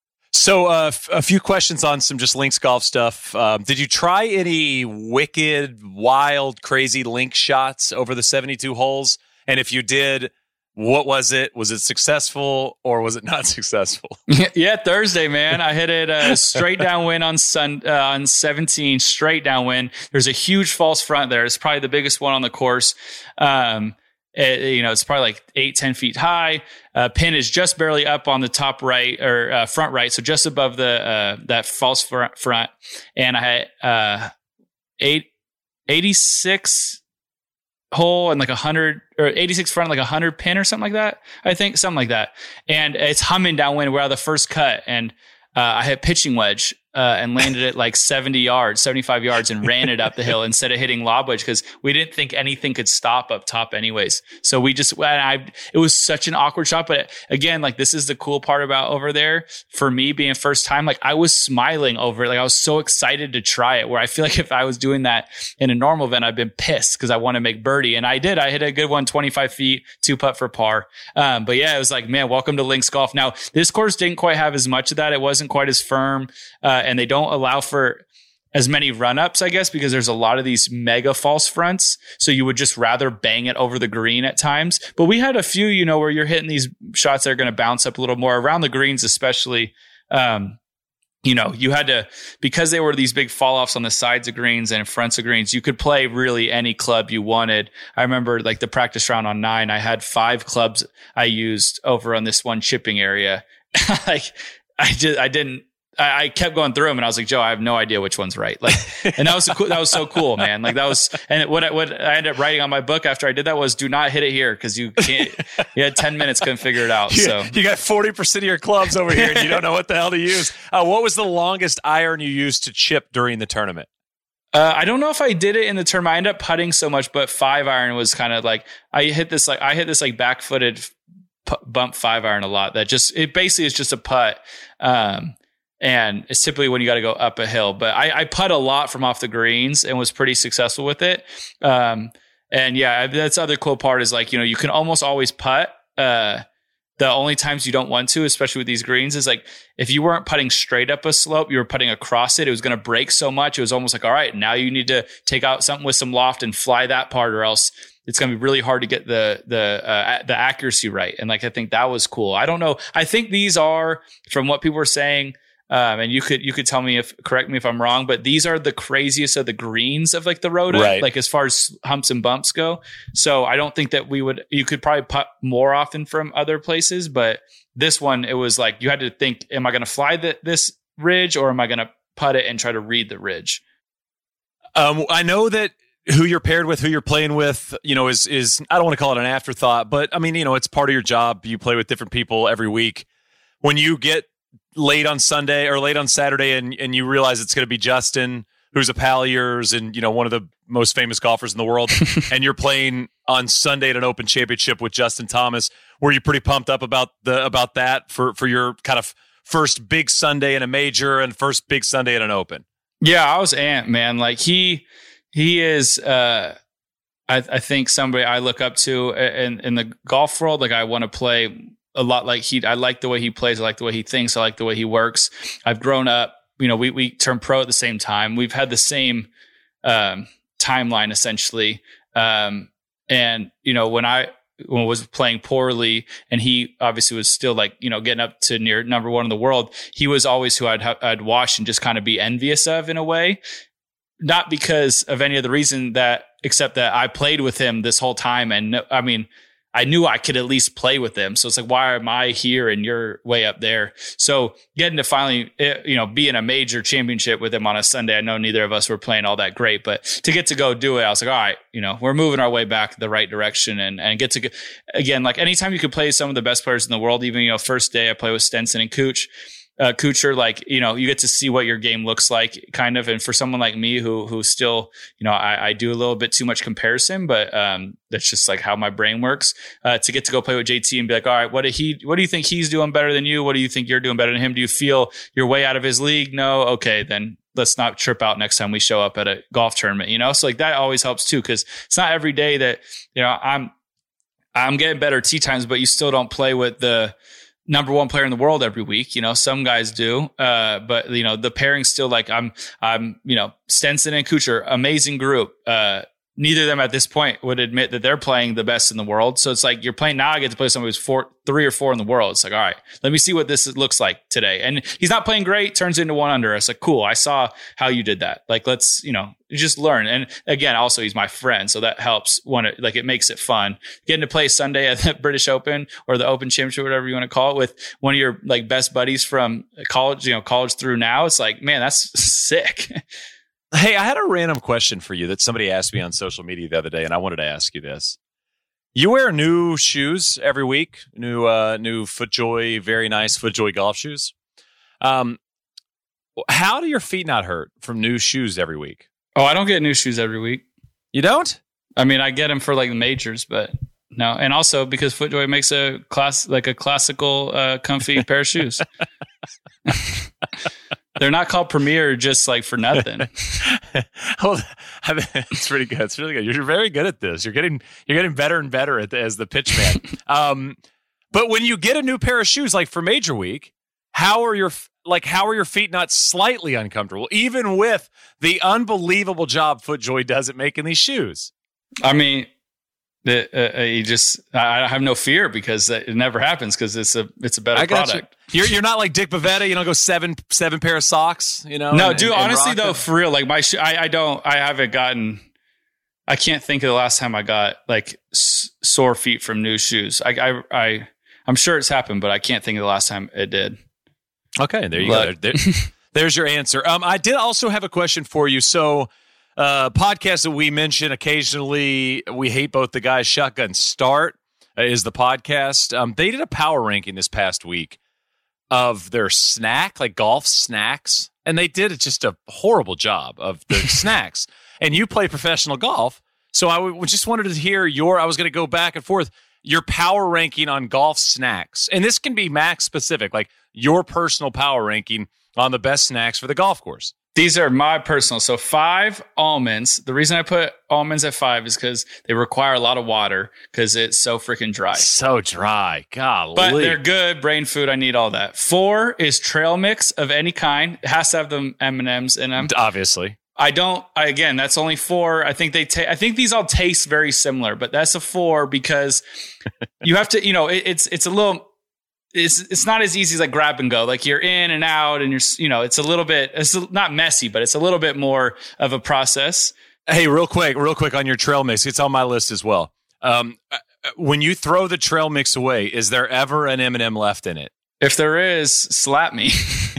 So uh, f- a few questions on some just links golf stuff. Um, did you try any wicked, wild, crazy link shots over the seventy-two holes? And if you did, what was it? Was it successful or was it not successful? Yeah, Thursday, man. I hit it uh, straight downwind on sun uh, on seventeen, straight downwind. There's a huge false front there. It's probably the biggest one on the course. Um, It, you know, it's probably like eight, ten feet high. Uh, pin is just barely up on the top right or uh, front right. So just above the, uh, that false front, front. And I had, uh, eight, eighty-six hole and like a hundred or eighty-six front, like a hundred pin or something like that. I think something like that. And it's humming downwind. We're out of the first cut. And, uh, I hit pitching wedge. Uh, and landed it like seventy yards, seventy-five yards and ran it up the hill instead of hitting lob wedge because we didn't think anything could stop up top anyways. So we just, I, it was such an awkward shot. But again, like this is the cool part about over there for me being first time. Like I was smiling over it. Like I was so excited to try it, where I feel like if I was doing that in a normal event, I've been pissed because I want to make birdie. And I did. I hit a good one, twenty-five feet, two putt for par. Um, but yeah, it was like, man, welcome to links golf. Now this course didn't quite have as much of that. It wasn't quite as firm. Uh, and they don't allow for as many run-ups, I guess, because there's a lot of these mega false fronts. So you would just rather bang it over the green at times. But we had a few, you know, where you're hitting these shots that are going to bounce up a little more around the greens, especially. Um, you know, you had to, because they were these big fall-offs on the sides of greens and in fronts of greens, you could play really any club you wanted. I remember like the practice round on nine, I had five clubs I used over on this one chipping area. Like I just, I didn't, I kept going through them and I was like, Joe, I have no idea which one's right. Like, and that was, cool, that was so cool, man. Like that was, and what I, what I ended up writing on my book after I did that was do not hit it here. Cause you can't, you had ten minutes, couldn't figure it out. So you got forty percent of your clubs over here and you don't know what the hell to use. Uh, what was the longest iron you used to chip during the tournament? Uh, I don't know if I did it in the tournament. I ended up putting so much, but five iron was kind of like, I hit this, like, I hit this like back footed p- bump five iron a lot. That just, it basically is just a putt. Um, And it's typically when you got to go up a hill. But I, I putt a lot from off the greens and was pretty successful with it. Um, and yeah, that's the other cool part is like, you know, you can almost always putt. Uh, the only times you don't want to, especially with these greens, is like if you weren't putting straight up a slope, you were putting across it, it was going to break so much. It was almost like, all right, now you need to take out something with some loft and fly that part, or else it's going to be really hard to get the the uh, the accuracy right. And like I think that was cool. I don't know. I think these are, from what people were saying, um, and you could you could tell me if correct me if I'm wrong, but these are the craziest of the greens of like the Rota, right. like as far as humps and bumps go. So I don't think that we would. You could probably putt more often from other places, but this one, it was like you had to think: am I going to fly the, this ridge, or am I going to putt it and try to read the ridge? Um, I know that who you're paired with, who you're playing with, you know, is is I don't want to call it an afterthought, but I mean, you know, it's part of your job. You play with different people every week. When you get late on Sunday or late on Saturday and, and you realize it's going to be Justin, who's a pal of yours and, you know, one of the most famous golfers in the world, and you're playing on Sunday at an Open Championship with Justin Thomas, were you pretty pumped up about the about that for, for your kind of first big Sunday in a major and first big Sunday at an Open? Yeah, I was amped, man. Like he... He is, uh, I, I think somebody I look up to in, in the golf world. Like I want to play a lot like he, I like the way he plays. I like the way he thinks. I like the way he works. I've grown up, you know, we, we turned pro at the same time. We've had the same, um, timeline essentially. Um, and you know, when I, when I was playing poorly and he obviously was still like, you know, getting up to near number one in the world, he was always who I'd, I'd watch and just kind of be envious of in a way. Not because of any other reason that, except that I played with him this whole time. And I mean, I knew I could at least play with him. So it's like, why am I here and you're way up there? So getting to finally, you know, be in a major championship with him on a Sunday, I know neither of us were playing all that great, but to get to go do it, I was like, all right, you know, we're moving our way back the right direction and, and get to go. Again, like anytime you could play some of the best players in the world, even, you know, first day I play with Stenson and Cooch. Uh, Kuchar, like, you know, you get to see what your game looks like kind of. And for someone like me who, who still, you know, I, I do a little bit too much comparison, but, um, that's just like how my brain works, uh, to get to go play with J T and be like, all right, what did he, what do you think he's doing better than you? What do you think you're doing better than him? Do you feel you're way out of his league? No. Okay. Then let's not trip out next time we show up at a golf tournament, you know? So like that always helps too. Cause it's not every day that, you know, I'm, I'm getting better tee times, but you still don't play with the number one player in the world every week. You know, some guys do. Uh, but you know, the pairing still like I'm, I'm, you know, Stenson and Kuchar, amazing group. Uh, neither of them at this point would admit that they're playing the best in the world. So it's like, you're playing now. I get to play somebody who's four, three or four in the world. It's like, all right, let me see what this looks like today. And he's not playing great, turns into one under. It's like, cool. I saw how you did that. Like, let's, you know, just learn. And again, also he's my friend. So that helps when it, like, it makes it fun getting to play Sunday at the British Open or the Open Championship, whatever you want to call it, with one of your like best buddies from college, you know, college through now. It's like, man, that's sick. Hey, I had a random question for you that somebody asked me on social media the other day, and I wanted to ask you this. You wear new shoes every week, new uh, new FootJoy, very nice FootJoy golf shoes. Um, how do your feet not hurt from new shoes every week? Oh, I don't get new shoes every week. You don't? I mean, I get them for like the majors, but no. And also because FootJoy makes a class like a classical, uh, comfy pair of shoes. They're not called Premier just like for nothing. Well, I mean, it's pretty good. It's really good. You're very good at this. You're getting you're getting better and better at the, as the pitch man. um, but when you get a new pair of shoes, like for Major Week, how are your like how are your feet not slightly uncomfortable, even with the unbelievable job FootJoy does at making these shoes? I mean, the, uh, you just I have no fear because it never happens because it's a it's a better I got product. You. You're you're not like Dick Bavetta. You don't go seven seven pair of socks. You know. No, and, dude. and, honestly, and though, them. for real, like my shoe, I I don't I haven't gotten. I can't think of the last time I got like s- sore feet from new shoes. I I I I'm sure it's happened, but I can't think of the last time it did. Okay, there you but, go. There, there's your answer. Um, I did also have a question for you. So. Uh, podcast that we mention occasionally, We Hate Both the Guys Shotgun Start uh, is the podcast. Um, they did a power ranking this past week of their snack, like golf snacks, and they did just a horrible job of the snacks. And you play professional golf, so I w- just wanted to hear your. I was going to go back and forth your power ranking on golf snacks, and this can be Max specific, like your personal power ranking on the best snacks for the golf course. These are my personal. So five almonds. The reason I put almonds at five is because they require a lot of water because it's so freaking dry. So dry. Golly. But they're good. Brain food. I need all that. Four is trail mix of any kind. It has to have the M and M's in them. Obviously. I don't, I, again, that's only four. I think they, ta- I think these all taste very similar, but that's a four because you have to, you know, it, it's, it's a little, It's it's not as easy as like grab and go. Like you're in and out and you're, you know, it's a little bit, it's not messy, but it's a little bit more of a process. Hey, real quick, real quick on your trail mix. It's on my list as well. Um, when you throw the trail mix away, is there ever an M and M left in it? If there is, slap me.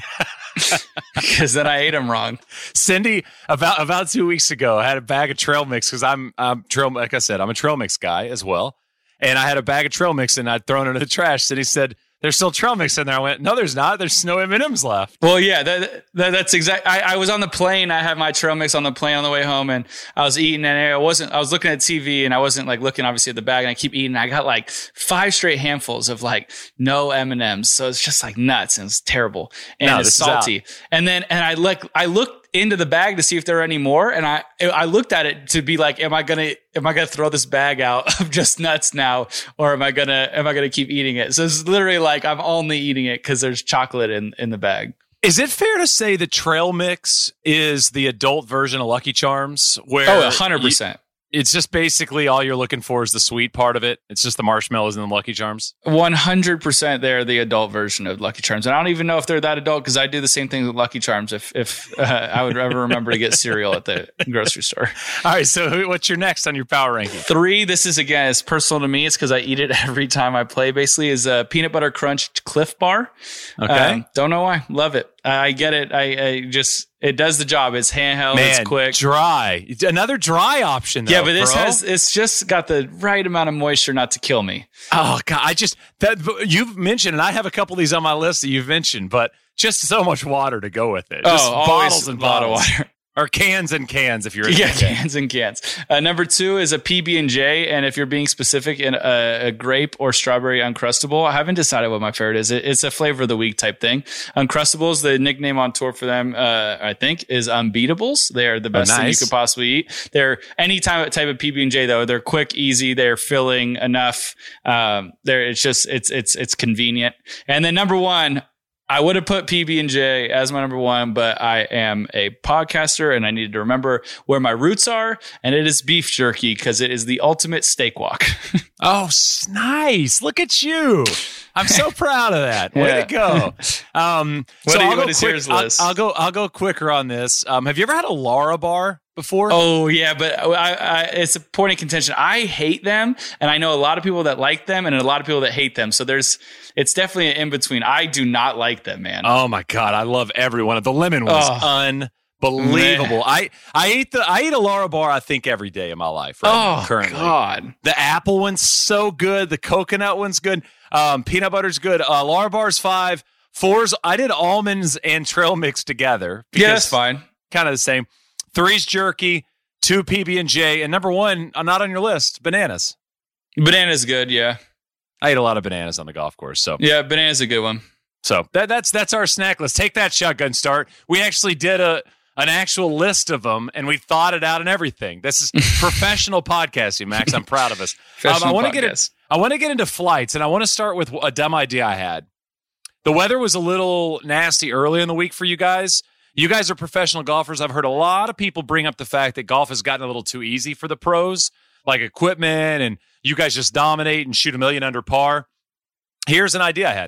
Because then I ate them wrong. Cindy, about about two weeks ago, I had a bag of trail mix because I'm, I'm trail, like I said, I'm a trail mix guy as well. And I had a bag of trail mix and I'd thrown it in the trash. Cindy said, "There's still trail mix in there." I went, "No, there's not. There's no M and M's left." Well, yeah, that, that, that's exact. I, I was on the plane. I had my trail mix on the plane on the way home, and I was eating, and I wasn't. I was looking at T V, and I wasn't like looking obviously at the bag, and I keep eating. I got like five straight handfuls of like no M and M's, so it's just like nuts, and it's terrible, and No, it's this is salty. And then, and I like, I looked into the bag to see if there were any more, and I, I looked at it to be like, am I gonna, am I gonna throw this bag out of just nuts now, or am I gonna, am I gonna keep eating it? So it's literally like I'm only eating it because there's chocolate in in the bag. Is it fair to say the trail mix is the adult version of Lucky Charms? Where Oh, one hundred percent. It's just basically all you're looking for is the sweet part of it. It's just the marshmallows and the Lucky Charms. one hundred percent they're the adult version of Lucky Charms. And I don't even know if they're that adult because I do the same thing with Lucky Charms if if uh, I would ever remember to get cereal at the grocery store. All right, so who- what's your next on your power ranking? Three, this is, again, it's personal to me. It's because I eat it every time I play, basically, is a peanut butter crunch Cliff Bar. Okay. Um, don't know why. Love it. I get it. I, I just, it does the job. It's handheld. Man, It's quick. dry. Another dry option, though, Yeah, but this bro. has, it's just got the right amount of moisture not to kill me. Oh God, I just that you've mentioned, and I have a couple of these on my list that you've mentioned, but just so much water to go with it. Just Oh, always bottles and a lot of bottles. water. Or cans and cans if you're in Yeah, the game. cans and cans. Uh, number two is a P B and J, and if you're being specific, in a, a grape or strawberry Uncrustable. I haven't decided what my favorite is. It, it's a flavor of the week type thing. Uncrustables, the nickname on tour for them, uh, I think, is Unbeatables. They are the best Oh, thing you nice. could possibly eat. They're any type type of P B and J though. They're quick, easy. They're filling enough. Um, they're it's just it's it's it's convenient. And then number one, I would have put P B and J as my number one, but I am a podcaster and I needed to remember where my roots are, and it is beef jerky because it is the ultimate steak walk. Oh, s- nice! Look at you. I'm so proud of that. Way Yeah. to go. Um, What so do you- I'll what go is quick- yours, I'll, Liz? I'll go. I'll go quicker on this. Um, have you ever had a Lara bar before? Oh yeah, but I, I, it's a point of contention. I hate them, and I know a lot of people that like them, and a lot of people that hate them. So there's, it's definitely an in between. I do not like them, man. Oh my God, I love every one of the lemon one is Oh. unbelievable. Man. I I eat the I eat a Lara bar I think every day in my life. Right now, oh currently. God. The apple one's so good. The coconut one's good. Um, peanut butter's good. Uh, Lara bar's five. Four's I did almonds and trail mix together. Yeah, that's fine. Kind of the same. Three's jerky. Two P B and J, and number one, uh, not on your list, bananas. Banana's good. Yeah, I ate a lot of bananas on the golf course, so yeah, banana's a good one. so that that's that's our snack list. Take that, Shotgun Start. We actually did a an actual list of them, and we thought it out and everything. This is professional podcasting, Max. I'm proud of us. Um, I want to get it. I want to get into flights, and I want to start with a dumb idea I had. The weather was a little nasty early in the week for you guys. You guys are professional golfers. I've heard a lot of people bring up the fact that golf has gotten a little too easy for the pros, like equipment, and you guys just dominate and shoot a million under par. Here's an idea I had.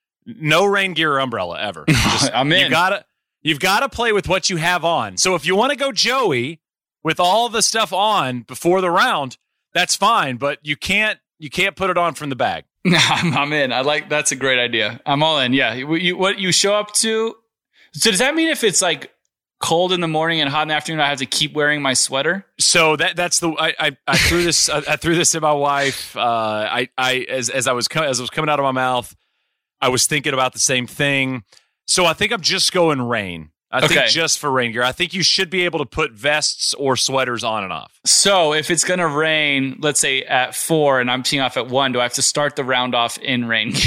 No rain gear or umbrella ever. Just, I'm in. You gotta, you've got to play with what you have on. So if you want to go Joey with all the stuff on before the round, that's fine, but you can't you can't put it on from the bag. I'm, I'm in. I like, that's a great idea. I'm all in. Yeah. You, you, what you show up to. So does that mean if it's like cold in the morning and hot in the afternoon, I have to keep wearing my sweater? So that that's the I I, I threw this I, I threw this at my wife. Uh, I I as as I was co- as it was coming out of my mouth, I was thinking about the same thing. So I think I'm just going rain. I Okay. think just for rain gear. I think you should be able to put vests or sweaters on and off. So if it's going to rain, let's say at four and I'm teeing off at one, do I have to start the round off in rain gear?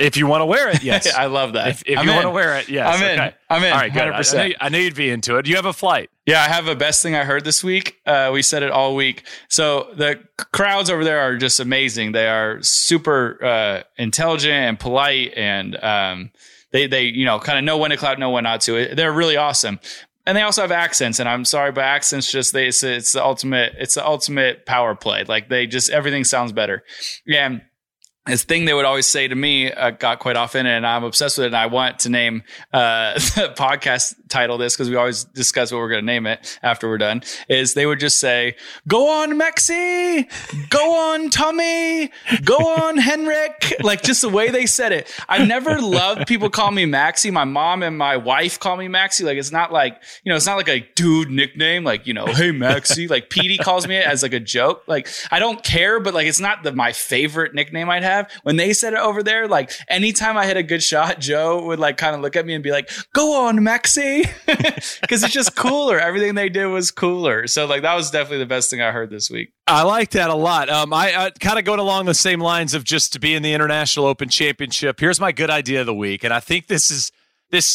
If you want to wear it, yes. I love that. If, if I'm you in. want to wear it, yes. I'm in. Okay. I'm in. All right, good. one hundred percent. I, I, knew, I knew you'd be into it. Do you have a flight? Yeah, I have a best thing I heard this week. Uh, we said it all week. So the crowds over there are just amazing. They are super uh, intelligent and polite, and um, they they you know kind of know when to clap, know when not to. They're really awesome. And they also have accents, and I'm sorry, but accents just they it's, it's the ultimate it's the ultimate power play. Like they just everything sounds better. Yeah. And this thing they would always say to me uh, got quite often, and I'm obsessed with it. And I want to name uh, the podcast title this because we always discuss what we're going to name it after we're done. Is they would just say, "Go on, Maxi! Go on, Tommy! Go on, Henrik!" Like just the way they said it. I never loved people call me Maxi. My mom and my wife call me Maxi. Like it's not like you know, it's not like a dude nickname. Like you know, hey Maxi. Like Petey calls me it as like a joke. Like I don't care, but like it's not the my favorite nickname I'd have. When they said it over there, like anytime I hit a good shot, Joe would like kind of look at me and be like, "Go on, Maxi," because it's just cooler. Everything they did was cooler. So like that was definitely the best thing I heard this week. I like that a lot. Um, I, I kind of going along the same lines of just to be in the International Open Championship. Here's my good idea of the week, and I think this is this.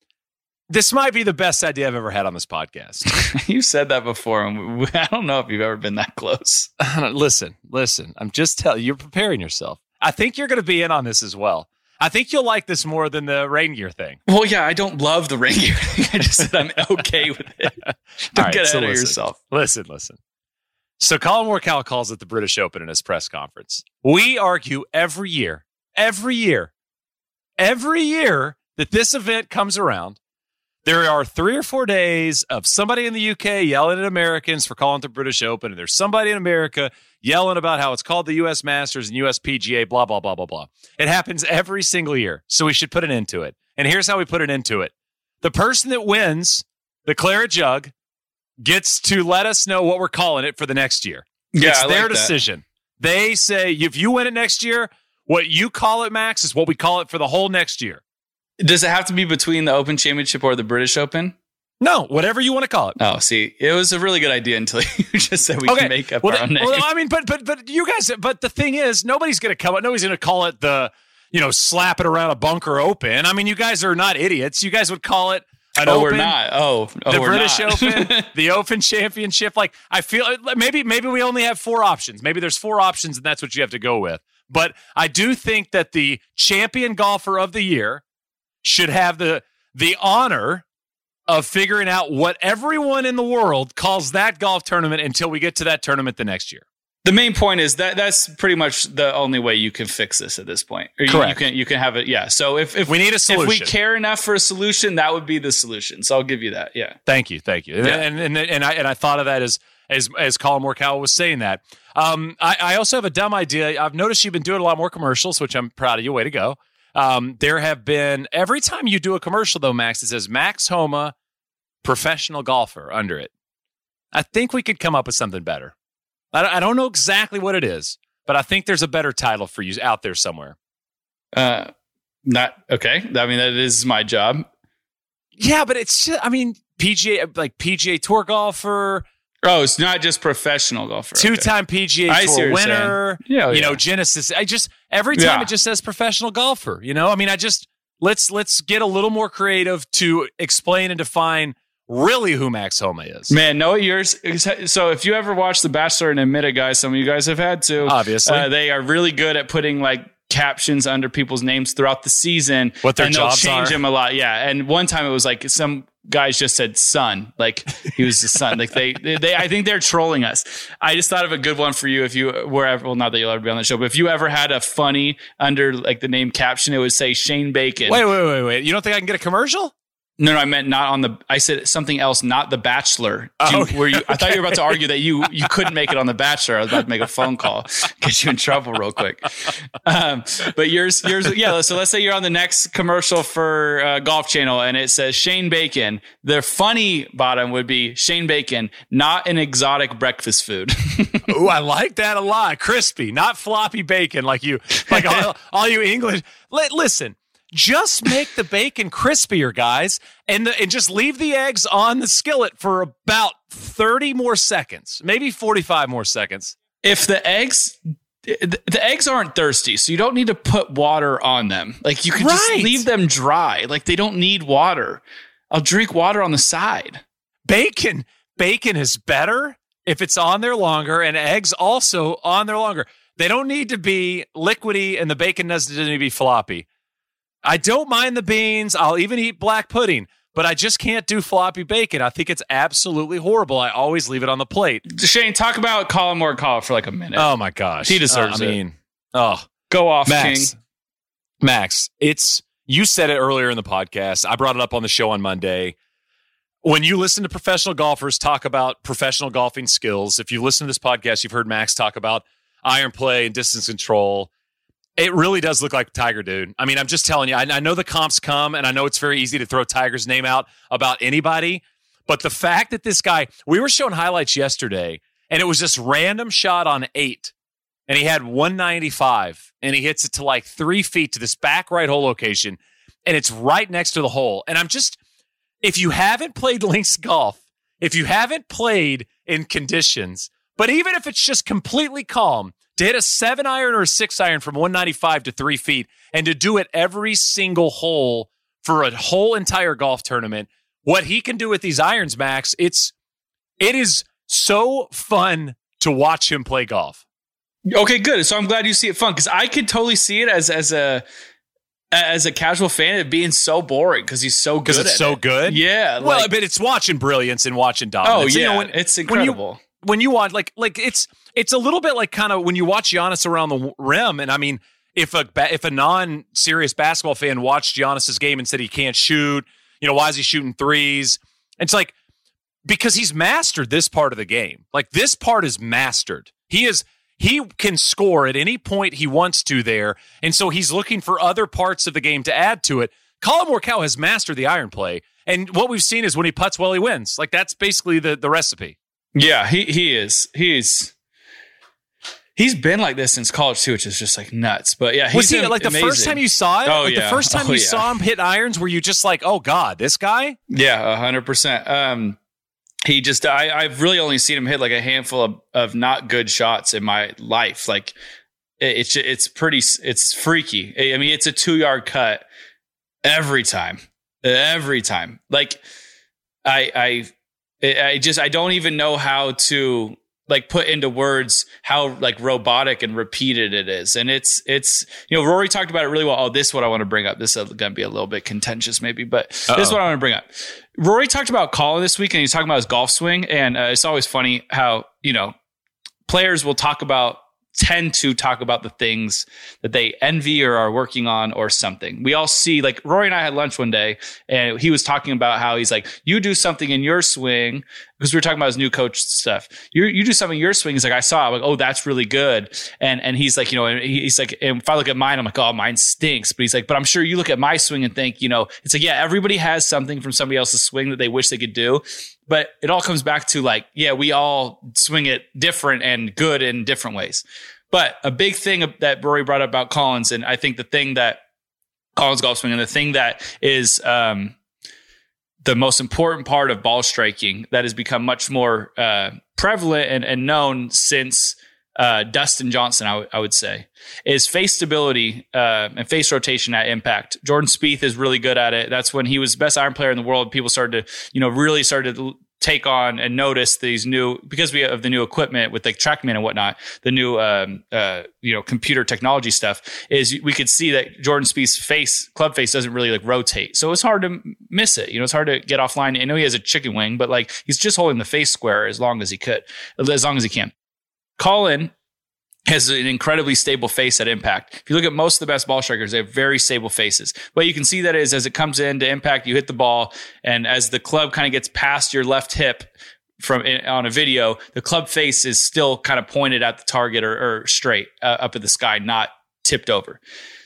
This might be the best idea I've ever had on this podcast. You said that before, and I don't know if you've ever been that close. listen, listen. I'm just telling you, you're preparing yourself. I think you're going to be in on this as well. I think you'll like this more than the rain gear thing. Well, yeah, I don't love the rain gear thing. I just said I'm okay with it. Don't right, get so ahead listen, of yourself. Listen, listen. So Colin Morikawa calls it the British Open in his press conference. We argue every year, every year, every year that this event comes around, there are three or four days of somebody in the U K yelling at Americans for calling it the British Open, and there's somebody in America yelling about how it's called the U S Masters and U S P G A, blah, blah, blah, blah, blah. It happens every single year, so we should put an end to it. And here's how we put an end to it. The person that wins the Claret Jug gets to let us know what we're calling it for the next year. Yeah, it's I their like that. decision. They say, if you win it next year, what you call it, Max, is what we call it for the whole next year. Does it have to be between the Open Championship or the British Open? No, whatever you want to call it. Oh, see, it was a really good idea until you just said we okay. can make up well, our own name. Well, I mean, but but but you guys, but the thing is, nobody's going to come up. Nobody's going to call it the, you know, slap it around a bunker open. I mean, you guys are not idiots. You guys would call it an oh, open. we're not. Oh, oh the we're British not. Open, the Open Championship. Like, I feel maybe maybe we only have four options. Maybe there's four options, and that's what you have to go with. But I do think that the champion golfer of the year should have the the honor of figuring out what everyone in the world calls that golf tournament until we get to that tournament the next year. The main point is that that's pretty much the only way you can fix this at this point. Or you, Correct. You can you can have it. Yeah. So if, if we need a solution, if we care enough for a solution, that would be the solution. So I'll give you that. Yeah. Thank you. Thank you. Yeah. And, and and I and I thought of that as as as Colin Morikawa was saying that. Um, I, I also have a dumb idea. I've noticed you've been doing a lot more commercials, which I'm proud of you. Way to go. Um, there have been every time you do a commercial though, Max, it says Max Homa, professional golfer under it. I think we could come up with something better. I, I don't know exactly what it is, but I think there's a better title for you out there somewhere. Uh, not okay. I mean, that is my job. Yeah, but it's just, I mean, P G A, like P G A Tour golfer. Oh, it's not just professional golfer. Two-time okay. P G A I Tour winner. Yeah, you yeah. know, Genesis. I just every time yeah. it just says professional golfer. You know, I mean, I just let's let's get a little more creative to explain and define really who Max Homa is. Man, know what yours. So if you ever watch The Bachelor and admit it, guys, some of you guys have had to. Obviously, uh, they are really good at putting like captions under people's names throughout the season. What their and jobs they'll change are. them a lot. Yeah, and one time it was like some guys just said son, like he was the son. Like they, they, they, I think they're trolling us. I just thought of a good one for you if you were ever, well, not that you'll ever be on the show, but if you ever had a funny under like the name caption, it would say Shane Bacon. Wait, wait, wait, wait. You don't think I can get a commercial? No, no, I meant not on the. I said something else, not The Bachelor. Oh, Do you, okay. were you? I thought you were about to argue that you you couldn't make it on The Bachelor. I was about to make a phone call, get you in trouble real quick. Um, but yours, yours, yeah. So let's say you're on the next commercial for uh, Golf Channel, and it says Shane Bacon. The funny bottom would be Shane Bacon, not an exotic breakfast food. Ooh, I like that a lot. Crispy, not floppy bacon like you, like all, all you English. Li- listen. Just make the bacon crispier, guys, and the, and just leave the eggs on the skillet for about thirty more seconds, maybe forty-five more seconds. If the eggs the, the eggs aren't thirsty, so you don't need to put water on them. Like you can Right. just leave them dry. Like they don't need water. I'll drink water on the side. Bacon, bacon is better if it's on there longer, and eggs also on there longer. They don't need to be liquidy, and the bacon doesn't need to be floppy. I don't mind the beans. I'll even eat black pudding, but I just can't do floppy bacon. I think it's absolutely horrible. I always leave it on the plate. Shane, talk about Colin Morikawa for like a minute. Oh my gosh, He deserves uh, I it. mean, oh, Go off, Max, King. Max, it's you said it earlier in the podcast. I brought it up on the show on Monday. When you listen to professional golfers talk about professional golfing skills, if you listen to this podcast, you've heard Max talk about iron play and distance control. It really does look like Tiger, dude. I mean, I'm just telling you, I, I know the comps come, and I know it's very easy to throw Tiger's name out about anybody, but the fact that this guy, we were showing highlights yesterday, and it was this random shot on eight, and he had one ninety-five, and he hits it to like three feet to this back right hole location, and it's right next to the hole. And I'm just, if you haven't played links golf, if you haven't played in conditions, but even if it's just completely calm, to hit a seven iron or a six iron from one ninety-five to three feet and to do it every single hole for a whole entire golf tournament, what he can do with these irons, Max, it's, it is so fun to watch him play golf. Okay, good. So I'm glad you see it fun because I could totally see it as as a as a casual fan it being so boring because he's so good. Because it's at so it. good. Yeah. Well, like, but it's watching brilliance and watching oh dominance. yeah, You know, when- it's when you- incredible. When you watch, like, like it's it's a little bit like kind of when you watch Giannis around the rim, and I mean, if a ba- if a non-serious basketball fan watched Giannis's game and said he can't shoot, you know, why is he shooting threes? It's like because he's mastered this part of the game. Like this part is mastered. He is he can score at any point he wants to there, and so he's looking for other parts of the game to add to it. Colin Morikawa has mastered the iron play, and what we've seen is when he putts well, he wins. Like that's basically the the recipe. Yeah, he he is. He's he's been like this since college too, which is just like nuts. But yeah, he's Was he am- like the amazing. first time you saw it? Oh, like yeah. The first time Oh, you yeah. saw him hit irons, were you just like, oh God, this guy? Yeah, a hundred percent. Um, he just I I've really only seen him hit like a handful of, of not good shots in my life. Like it, it's it's pretty it's freaky. I mean, it's a two yard cut every time, every time. Like I I. I just, I don't even know how to like put into words how like robotic and repeated it is. And it's, it's, you know, Rory talked about it really well. Oh, this is what I want to bring up. This is going to be a little bit contentious maybe, but Uh-oh. This is what I want to bring up. Rory talked about Colin this week and he's talking about his golf swing. And uh, it's always funny how, you know, players will talk about tend to talk about the things that they envy or are working on or something. We all see, like Rory and I had lunch one day and he was talking about how he's like, you do something in your swing because we were talking about his new coach stuff. You you do something in your swing. He's like, I saw it. I'm like, oh, that's really good. And and he's like, you know, and he's like, and if I look at mine, I'm like, oh, mine stinks. But he's like, but I'm sure you look at my swing and think, you know, it's like, yeah, everybody has something from somebody else's swing that they wish they could do. But it all comes back to like, yeah, we all swing it different and good in different ways. But a big thing that Rory brought up about Collins, and I think the thing that Collins golf swing and the thing that is um, the most important part of ball striking that has become much more uh, prevalent and, and known since uh, Dustin Johnson, I, w- I would say, is face stability uh, and face rotation at impact. Jordan Spieth is really good at it. That's when he was the best iron player in the world. People started to, you know, really started to take on and notice these new, because we have the new equipment with like TrackMan and whatnot, the new, um, uh, you know, computer technology stuff, is we could see that Jordan Spieth's face, club face doesn't really like rotate. So it's hard to miss it. You know, it's hard to get offline. I know he has a chicken wing, but like he's just holding the face square as long as he could, as long as he can. Colin has an incredibly stable face at impact. If you look at most of the best ball strikers, they have very stable faces. What you can see that is as it comes into impact, you hit the ball, and as the club kind of gets past your left hip from on a video, the club face is still kind of pointed at the target or, or straight uh, up at the sky, not tipped over.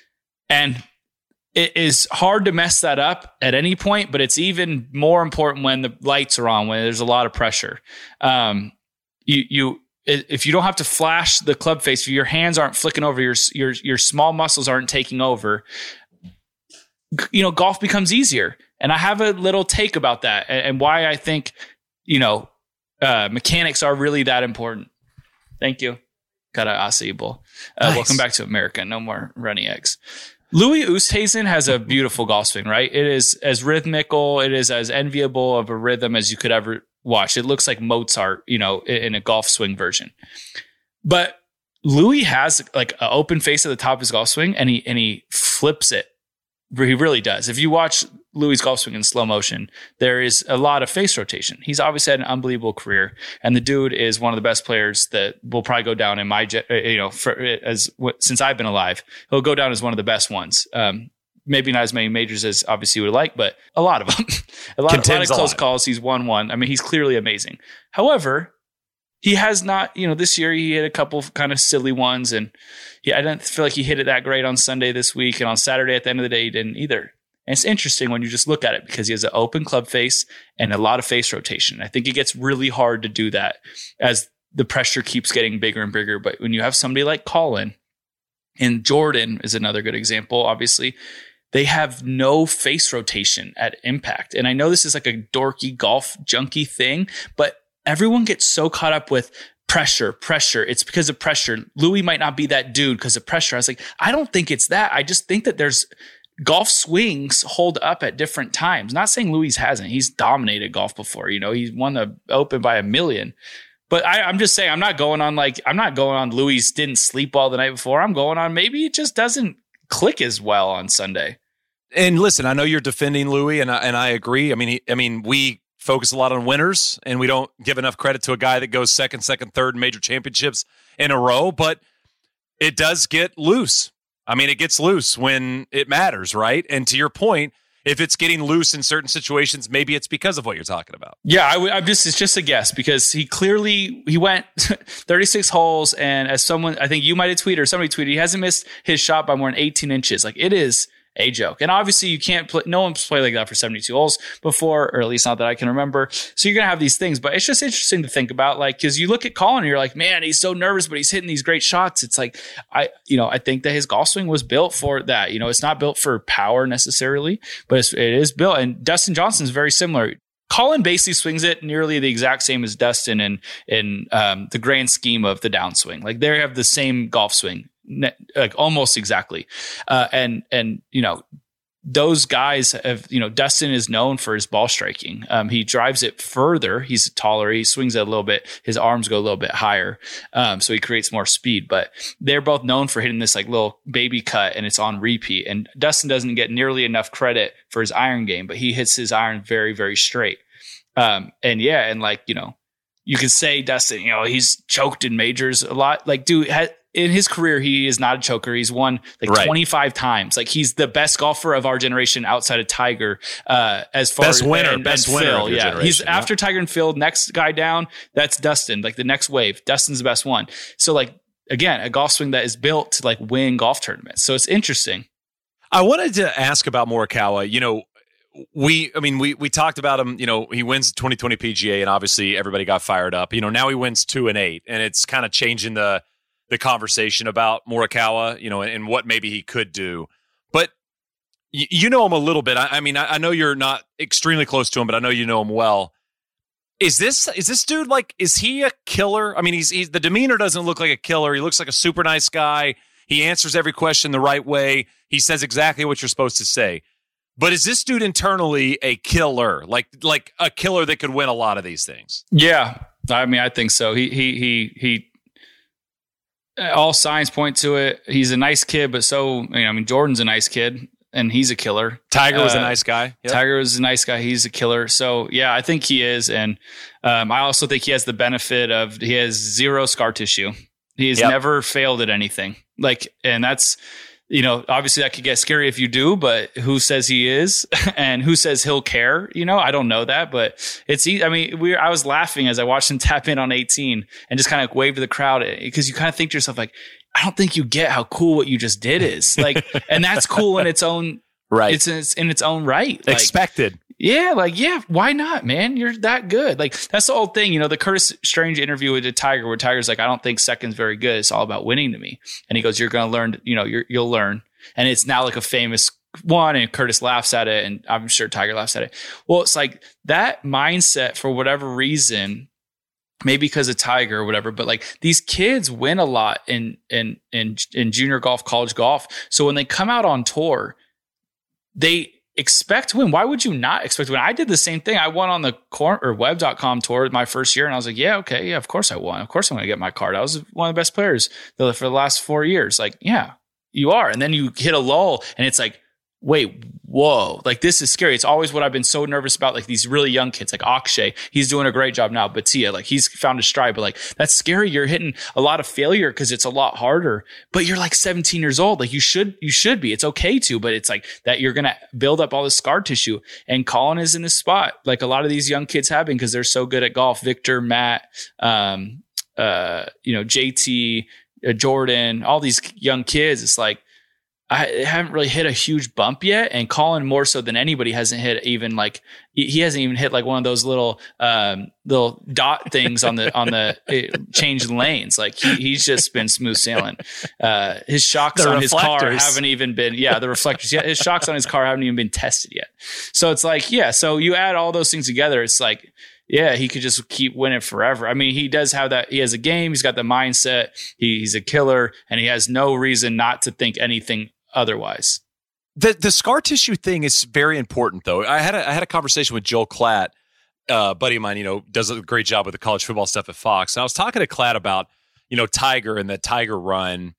And it is hard to mess that up at any point, but it's even more important when the lights are on, when there's a lot of pressure. Um, you you. If you don't have to flash the club face, if your hands aren't flicking over, your your your small muscles aren't taking over, you know, golf becomes easier. And I have a little take about that and, and why I think, you know, uh, mechanics are really that important. Thank you. Got an acai bowl. Uh, Nice. Welcome back to America. No more runny eggs. Louis Oosthuizen has a beautiful golf swing, right? It is as rhythmical. It is as enviable of a rhythm as you could ever watch. It looks like Mozart, you know, in a golf swing version. But Louis has like an open face at the top of his golf swing, and he and he flips it. He really does. If you watch Louis' golf swing in slow motion, there is a lot of face rotation. He's obviously had an unbelievable career, and the dude is one of the best players that will probably go down in my, you know, for, as since I've been alive. He'll go down as one of the best ones. Um, maybe not as many majors as obviously you would like, but a lot of them. a, lot, a lot of close calls. He's won one. I mean, he's clearly amazing. However, he has not, you know, this year he hit a couple of kind of silly ones, and yeah, I didn't feel like he hit it that great on Sunday this week, and on Saturday at the end of the day he didn't either. And it's interesting when you just look at it because he has an open club face and a lot of face rotation. I think it gets really hard to do that as the pressure keeps getting bigger and bigger. But when you have somebody like Colin, and Jordan is another good example, obviously, they have no face rotation at impact. And I know this is like a dorky golf junkie thing, but everyone gets so caught up with pressure, pressure. It's because of pressure. Louis might not be that dude because of pressure. I was like, I don't think it's that. I just think that there's golf swings hold up at different times. Not saying Louis hasn't. He's dominated golf before. You know, he's won the Open by a million. But I, I'm just saying, I'm not going on like, I'm not going on Louis didn't sleep well the night before. I'm going on maybe it just doesn't click as well on Sunday. And listen, I know you're defending Louis, and I, and I agree. I mean, he, I mean, we focus a lot on winners, and we don't give enough credit to a guy that goes second, second, third in major championships in a row. But it does get loose. I mean, it gets loose when it matters, right? And to your point, if it's getting loose in certain situations, maybe it's because of what you're talking about. Yeah, I w- I'm just it's just a guess because he clearly he went thirty-six holes, and as someone I think you might have tweeted or somebody tweeted, he hasn't missed his shot by more than eighteen inches. Like it is a joke. And obviously you can't play, no one's played like that for seventy-two holes before, or at least not that I can remember. So you're going to have these things, but it's just interesting to think about, like, cause you look at Colin and you're like, man, he's so nervous, but he's hitting these great shots. It's like, I, you know, I think that his golf swing was built for that. You know, it's not built for power necessarily, but it's, it is built. And Dustin Johnson's very similar. Colin basically swings it nearly the exact same as Dustin in, in um, the grand scheme of the downswing. Like they have the same golf swing. Like almost exactly. Uh, and, and, you know, those guys have, you know, Dustin is known for his ball striking. Um, he drives it further. He's taller. He swings it a little bit. His arms go a little bit higher. Um, so he creates more speed, but they're both known for hitting this like little baby cut and it's on repeat. And Dustin doesn't get nearly enough credit for his iron game, but he hits his iron very, very straight. Um, and yeah. And like, you know, you can say Dustin, you know, he's choked in majors a lot. Like, dude, ha- in his career, he is not a choker. He's won like right. twenty-five times. Like he's the best golfer of our generation outside of Tiger. Uh, as far best as winner, and, best and winner. Phil, of your yeah, he's yeah. after Tiger and Phil. Next guy down, that's Dustin. Like the next wave, Dustin's the best one. So like again, a golf swing that is built to like win golf tournaments. So it's interesting. I wanted to ask about Morikawa. You know, we, I mean, we we talked about him. You know, he wins the twenty twenty P G A, and obviously everybody got fired up. You know, now he wins two and eight, and it's kind of changing the. the conversation about Morikawa, you know, and, and what maybe he could do. But y- you know him a little bit. I, I mean, I, I know you're not extremely close to him, but I know you know him well. Is this is this dude like, is he a killer? I mean, he's, he's the demeanor doesn't look like a killer. He looks like a super nice guy. He answers every question the right way. He says exactly what you're supposed to say. But is this dude internally a killer? Like like a killer that could win a lot of these things? Yeah. I mean, I think so. He he he he all signs point to it. He's a nice kid, but so, you know, I mean, Jordan's a nice kid and he's a killer. Tiger was uh, a nice guy. Yep. Tiger was a nice guy. He's a killer. So yeah, I think he is. And um, I also think he has the benefit of, he has zero scar tissue. He has yep. never failed at anything. Like, and that's, you know, obviously that could get scary if you do, but who says he is and who says he'll care? You know, I don't know that, but it's, I mean, we I was laughing as I watched him tap in on eighteen and just kind of wave to the crowd because you kind of think to yourself, like, I don't think you get how cool what you just did is. Like, and that's cool in its own right. It's, it's in its own right. Like, expected. Yeah, like, yeah, why not, man? You're that good. Like, that's the old thing, you know, the Curtis Strange interview with the Tiger, where Tiger's like, I don't think second's very good. It's all about winning to me. And he goes, you're going to learn, you know, you're, you'll learn. And it's now like a famous one, and Curtis laughs at it, and I'm sure Tiger laughs at it. Well, it's like that mindset, for whatever reason, maybe because of Tiger or whatever, but like these kids win a lot in, in, in, in junior golf, college golf. So when they come out on tour, they expect to win. Why would you not expect to win? I did the same thing. I won on the cor- or web dot com tour my first year, and I was like, yeah, okay, yeah, of course I won. Of course I'm going to get my card. I was one of the best players for the last four years. Like, yeah, you are. And then you hit a lull, and it's like, wait, whoa, like this is scary. It's always what I've been so nervous about, like these really young kids, like Akshay. He's doing a great job now. Batia, like he's found his stride, but like that's scary. You're hitting a lot of failure because it's a lot harder, but you're like seventeen years old. Like you should, you should be. It's okay to, but it's like that you're going to build up all this scar tissue. And Colin is in this spot, like a lot of these young kids have been because they're so good at golf. Victor, Matt, um, uh, you know, J T, uh, Jordan, all these young kids. It's like, I haven't really hit a huge bump yet. And Colin, more so than anybody, hasn't hit even like, he hasn't even hit like one of those little, um, little dot things on the, on the it, change lanes. Like he, he's just been smooth sailing. Uh, his shocks the on reflectors. his car haven't even been, yeah, the reflectors. Yeah, his shocks on his car haven't even been tested yet. So it's like, yeah. So you add all those things together. It's like, yeah, he could just keep winning forever. I mean, he does have that. He has a game. He's got the mindset. He, he's a killer, and he has no reason not to think anything otherwise. The the scar tissue thing is very important, though. I had a, I had a conversation with Joel Klatt, uh, buddy of mine. You know, does a great job with the college football stuff at Fox. And I was talking to Klatt about, you know, Tiger and that Tiger run,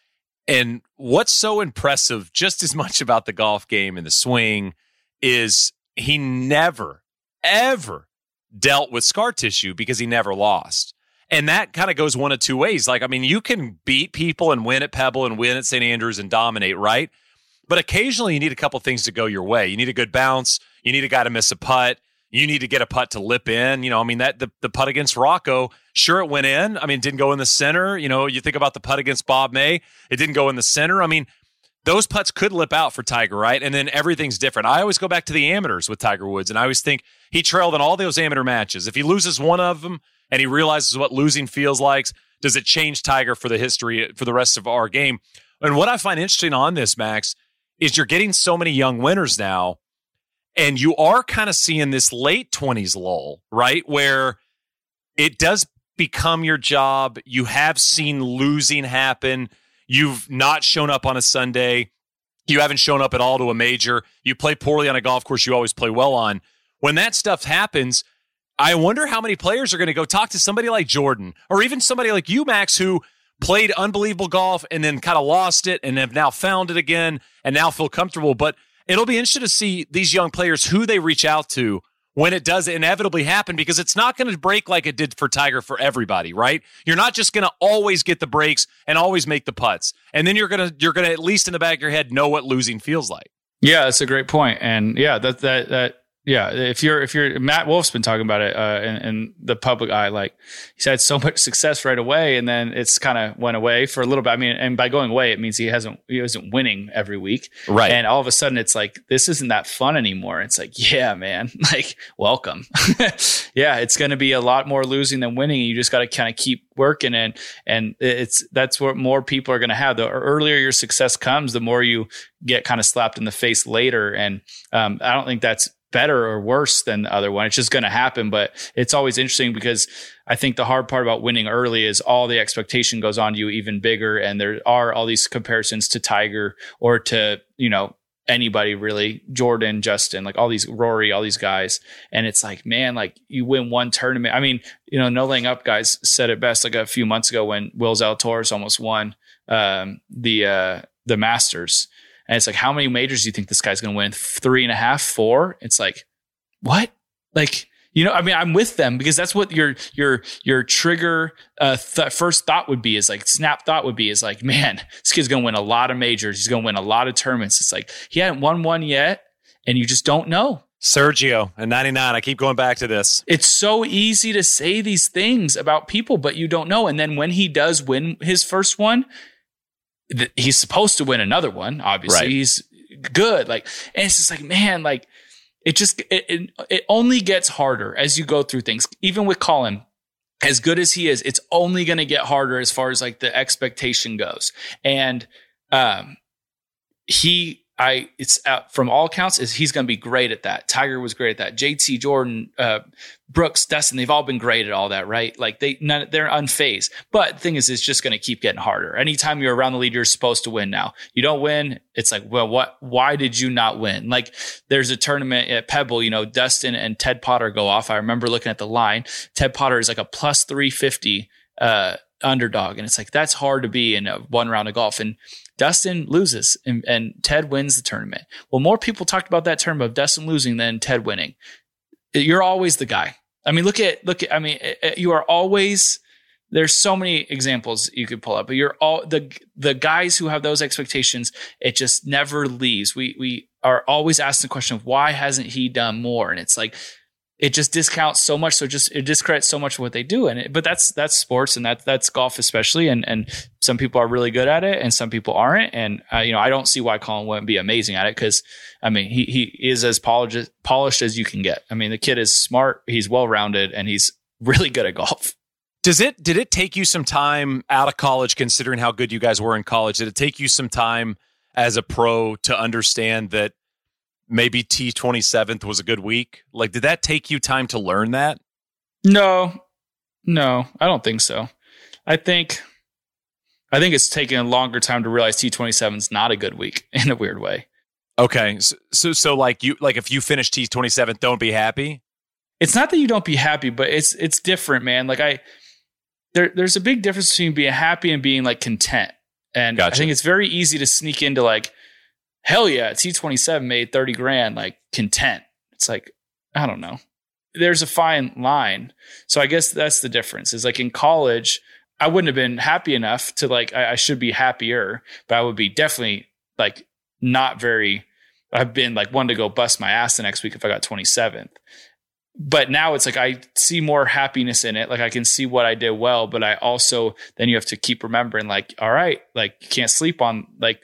and what's so impressive, just as much about the golf game and the swing, is he never, ever dealt with scar tissue because he never lost. And that kind of goes one of two ways. Like, I mean, you can beat people and win at Pebble and win at Saint Andrews and dominate, right? But occasionally you need a couple things to go your way. You need a good bounce. You need a guy to miss a putt. You need to get a putt to lip in. You know, I mean, that the, the putt against Rocco, sure, it went in. I mean, it didn't go in the center. You know, you think about the putt against Bob May, it didn't go in the center. I mean, those putts could lip out for Tiger, right? And then everything's different. I always go back to the amateurs with Tiger Woods, and I always think he trailed in all those amateur matches. If he loses one of them and he realizes what losing feels like, does it change Tiger for the history, for the rest of our game? And what I find interesting on this, Max, is you're getting so many young winners now, and you are kind of seeing this late twenties lull, right? Where it does become your job. You have seen losing happen. You've not shown up on a Sunday. You haven't shown up at all to a major. You play poorly on a golf course you always play well on. When that stuff happens, I wonder how many players are going to go talk to somebody like Jordan, or even somebody like you, Max, who played unbelievable golf and then kind of lost it and have now found it again and now feel comfortable. But it'll be interesting to see these young players, who they reach out to when it does inevitably happen, because it's not going to break like it did for Tiger for everybody, right? You're not just going to always get the breaks and always make the putts. And then you're going to, you're going to, at least in the back of your head, know what losing feels like. Yeah, that's a great point. And yeah, that, that, that, yeah, if you're, if you're, Matt Wolf's been talking about it uh, in, in the public eye, like he's had so much success right away, and then it's kind of went away for a little bit. I mean, and by going away, it means he hasn't, he isn't winning every week. Right. And all of a sudden it's like, this isn't that fun anymore. It's like, yeah, man, like welcome. Yeah. It's going to be a lot more losing than winning. You just got to kind of keep working, and, and it's, that's what more people are going to have. The earlier your success comes, the more you get kind of slapped in the face later. And um, I don't think that's better or worse than the other one. It's just going to happen. But it's always interesting, because I think the hard part about winning early is all the expectation goes on you even bigger. And there are all these comparisons to Tiger or to, you know, anybody really, Jordan, Justin, like all these, Rory, all these guys. And it's like, man, like you win one tournament. I mean, you know, No Laying Up guys said it best like a few months ago when Will Zalatoris almost won um, the, uh, the Masters. And it's like, how many majors do you think this guy's going to win? Three and a half, four? It's like, what? Like, you know, I mean, I'm with them, because that's what your, your, your trigger uh, th- first thought would be, is like, snap thought would be, is like, man, this kid's going to win a lot of majors. He's going to win a lot of tournaments. It's like, he hadn't won one yet, and you just don't know. Sergio in ninety-nine. I keep going back to this. It's so easy to say these things about people, but you don't know. And then when he does win his first one, he's supposed to win another one. Obviously, right. He's good. Like, and it's just like, man, like it just, it, it, it only gets harder as you go through things. Even with Colin, as good as he is, it's only going to get harder as far as like the expectation goes. And, um, he I it's uh, from all accounts is he's going to be great at that. Tiger was great at that. J T, Jordan, uh, Brooks, Dustin, they've all been great at all that, right? Like they none, they're unfazed. But the thing is, it's just going to keep getting harder. Anytime you're around the lead, you're supposed to win. Now you don't win, it's like, well, what? Why did you not win? Like there's a tournament at Pebble, you know, Dustin and Ted Potter go off. I remember looking at the line. Ted Potter is like a plus three fifty uh, underdog, and it's like that's hard to be in a one round of golf. And Dustin loses and, and Ted wins the tournament. Well, more people talked about that tournament of Dustin losing than Ted winning. You're always the guy. I mean, look at, look at, I mean, you are always, there's so many examples you could pull up, but you're all the, the guys who have those expectations. It just never leaves. We, we are always asking the question of why hasn't he done more? And it's like, it just discounts so much. So just, it discredits so much of what they do. And it, but that's, that's sports and that, that's golf especially. And, and some people are really good at it and some people aren't. And, uh, you know, I don't see why Colin wouldn't be amazing at it. Cause I mean, he, he is as polished, polished as you can get. I mean, the kid is smart. He's well-rounded and he's really good at golf. Does it, did it take you some time out of college, considering how good you guys were in college? Did it take you some time as a pro to understand that maybe T twenty-seventh was a good week? Like, did that take you time to learn that? No, no, I don't think so. I think, I think it's taken a longer time to realize T twenty-seven is not a good week in a weird way. Okay. So, so, so like you, like if you finish T twenty-seven, don't be happy. It's not that you don't be happy, but it's, it's different, man. Like I, there, there's a big difference between being happy and being like content. And gotcha. I think it's very easy to sneak into like, hell yeah, T twenty-seven made thirty grand, like content. It's like, I don't know. There's a fine line. So I guess that's the difference is like in college, I wouldn't have been happy enough to like, I, I should be happier, but I would be definitely like not very, I've been like one to go bust my ass the next week if I got twenty-seventh. But now it's like, I see more happiness in it. Like I can see what I did well, but I also, then you have to keep remembering like, all right, like you can't sleep on like,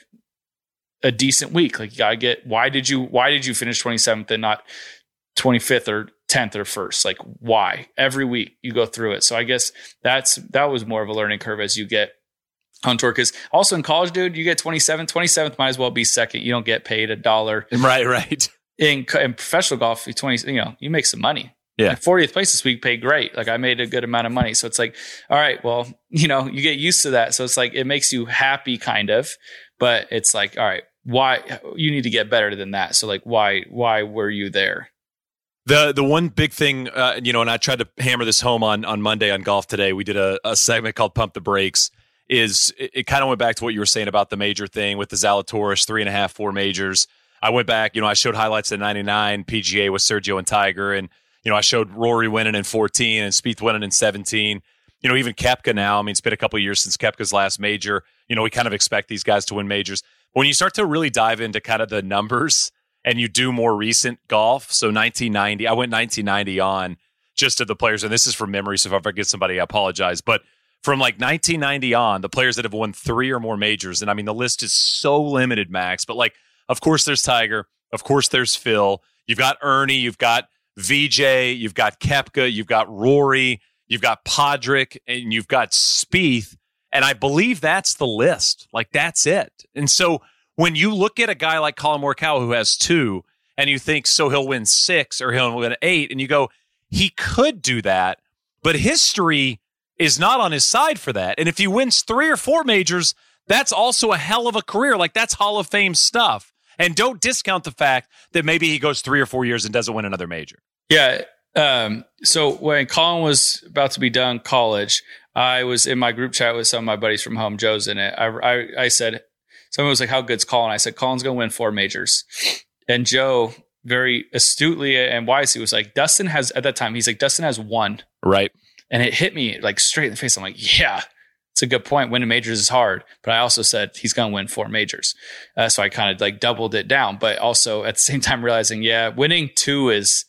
a decent week. Like you gotta get, why did you, why did you finish twenty-seventh and not twenty-fifth or tenth or first? Like why? Every week you go through it. So I guess that's, that was more of a learning curve as you get on tour. Cause also in college, dude, you get twenty-seventh, twenty-seventh might as well be second. You don't get paid a dollar. Right. Right. In, in professional golf, twenty, you know, you make some money. Yeah. Like fortieth place this week paid great. Like I made a good amount of money. So it's like, all right, well, you know, you get used to that. So it's like, it makes you happy kind of, but it's like, all right, why you need to get better than that. So like, why, why were you there? The, the one big thing, uh, you know, and I tried to hammer this home on, on Monday on Golf Today, we did a, a segment called Pump the Brakes, is it, it kind of went back to what you were saying about the major thing with the Zalatoris, three and a half, four majors. I went back, you know, I showed highlights of ninety-nine P G A with Sergio and Tiger. And, you know, I showed Rory winning in fourteen and Spieth winning in seventeen. You know, even Koepka now, I mean, it's been a couple of years since Koepka's last major. You know, we kind of expect these guys to win majors. When you start to really dive into kind of the numbers and you do more recent golf, so nineteen ninety, I went nineteen ninety on just of the players, and this is from memory, so if I forget somebody, I apologize. But from like nineteen ninety on, the players that have won three or more majors, and I mean, the list is so limited, Max, but like, of course there's Tiger, of course there's Phil, you've got Ernie, you've got V J, you've got Koepka, you've got Rory, you've got Padraig, and you've got Spieth. And I believe that's the list. Like, that's it. And so when you look at a guy like Colin Morikawa who has two, and you think, so he'll win six or he'll win eight, and you go, he could do that, but history is not on his side for that. And if he wins three or four majors, that's also a hell of a career. Like, that's Hall of Fame stuff. And don't discount the fact that maybe he goes three or four years and doesn't win another major. Yeah. Um, so when Colin was about to be done college, I was in my group chat with some of my buddies from home. Joe's in it. I, I, I said, someone was like, how good's Colin? I said, Colin's going to win four majors. And Joe very astutely and wisely was like, Dustin has, at that time, he's like, Dustin has one. Right. And it hit me like straight in the face. I'm like, yeah, it's a good point. Winning majors is hard. But I also said he's going to win four majors. Uh, so I kind of like doubled it down, but also at the same time realizing, yeah, winning two is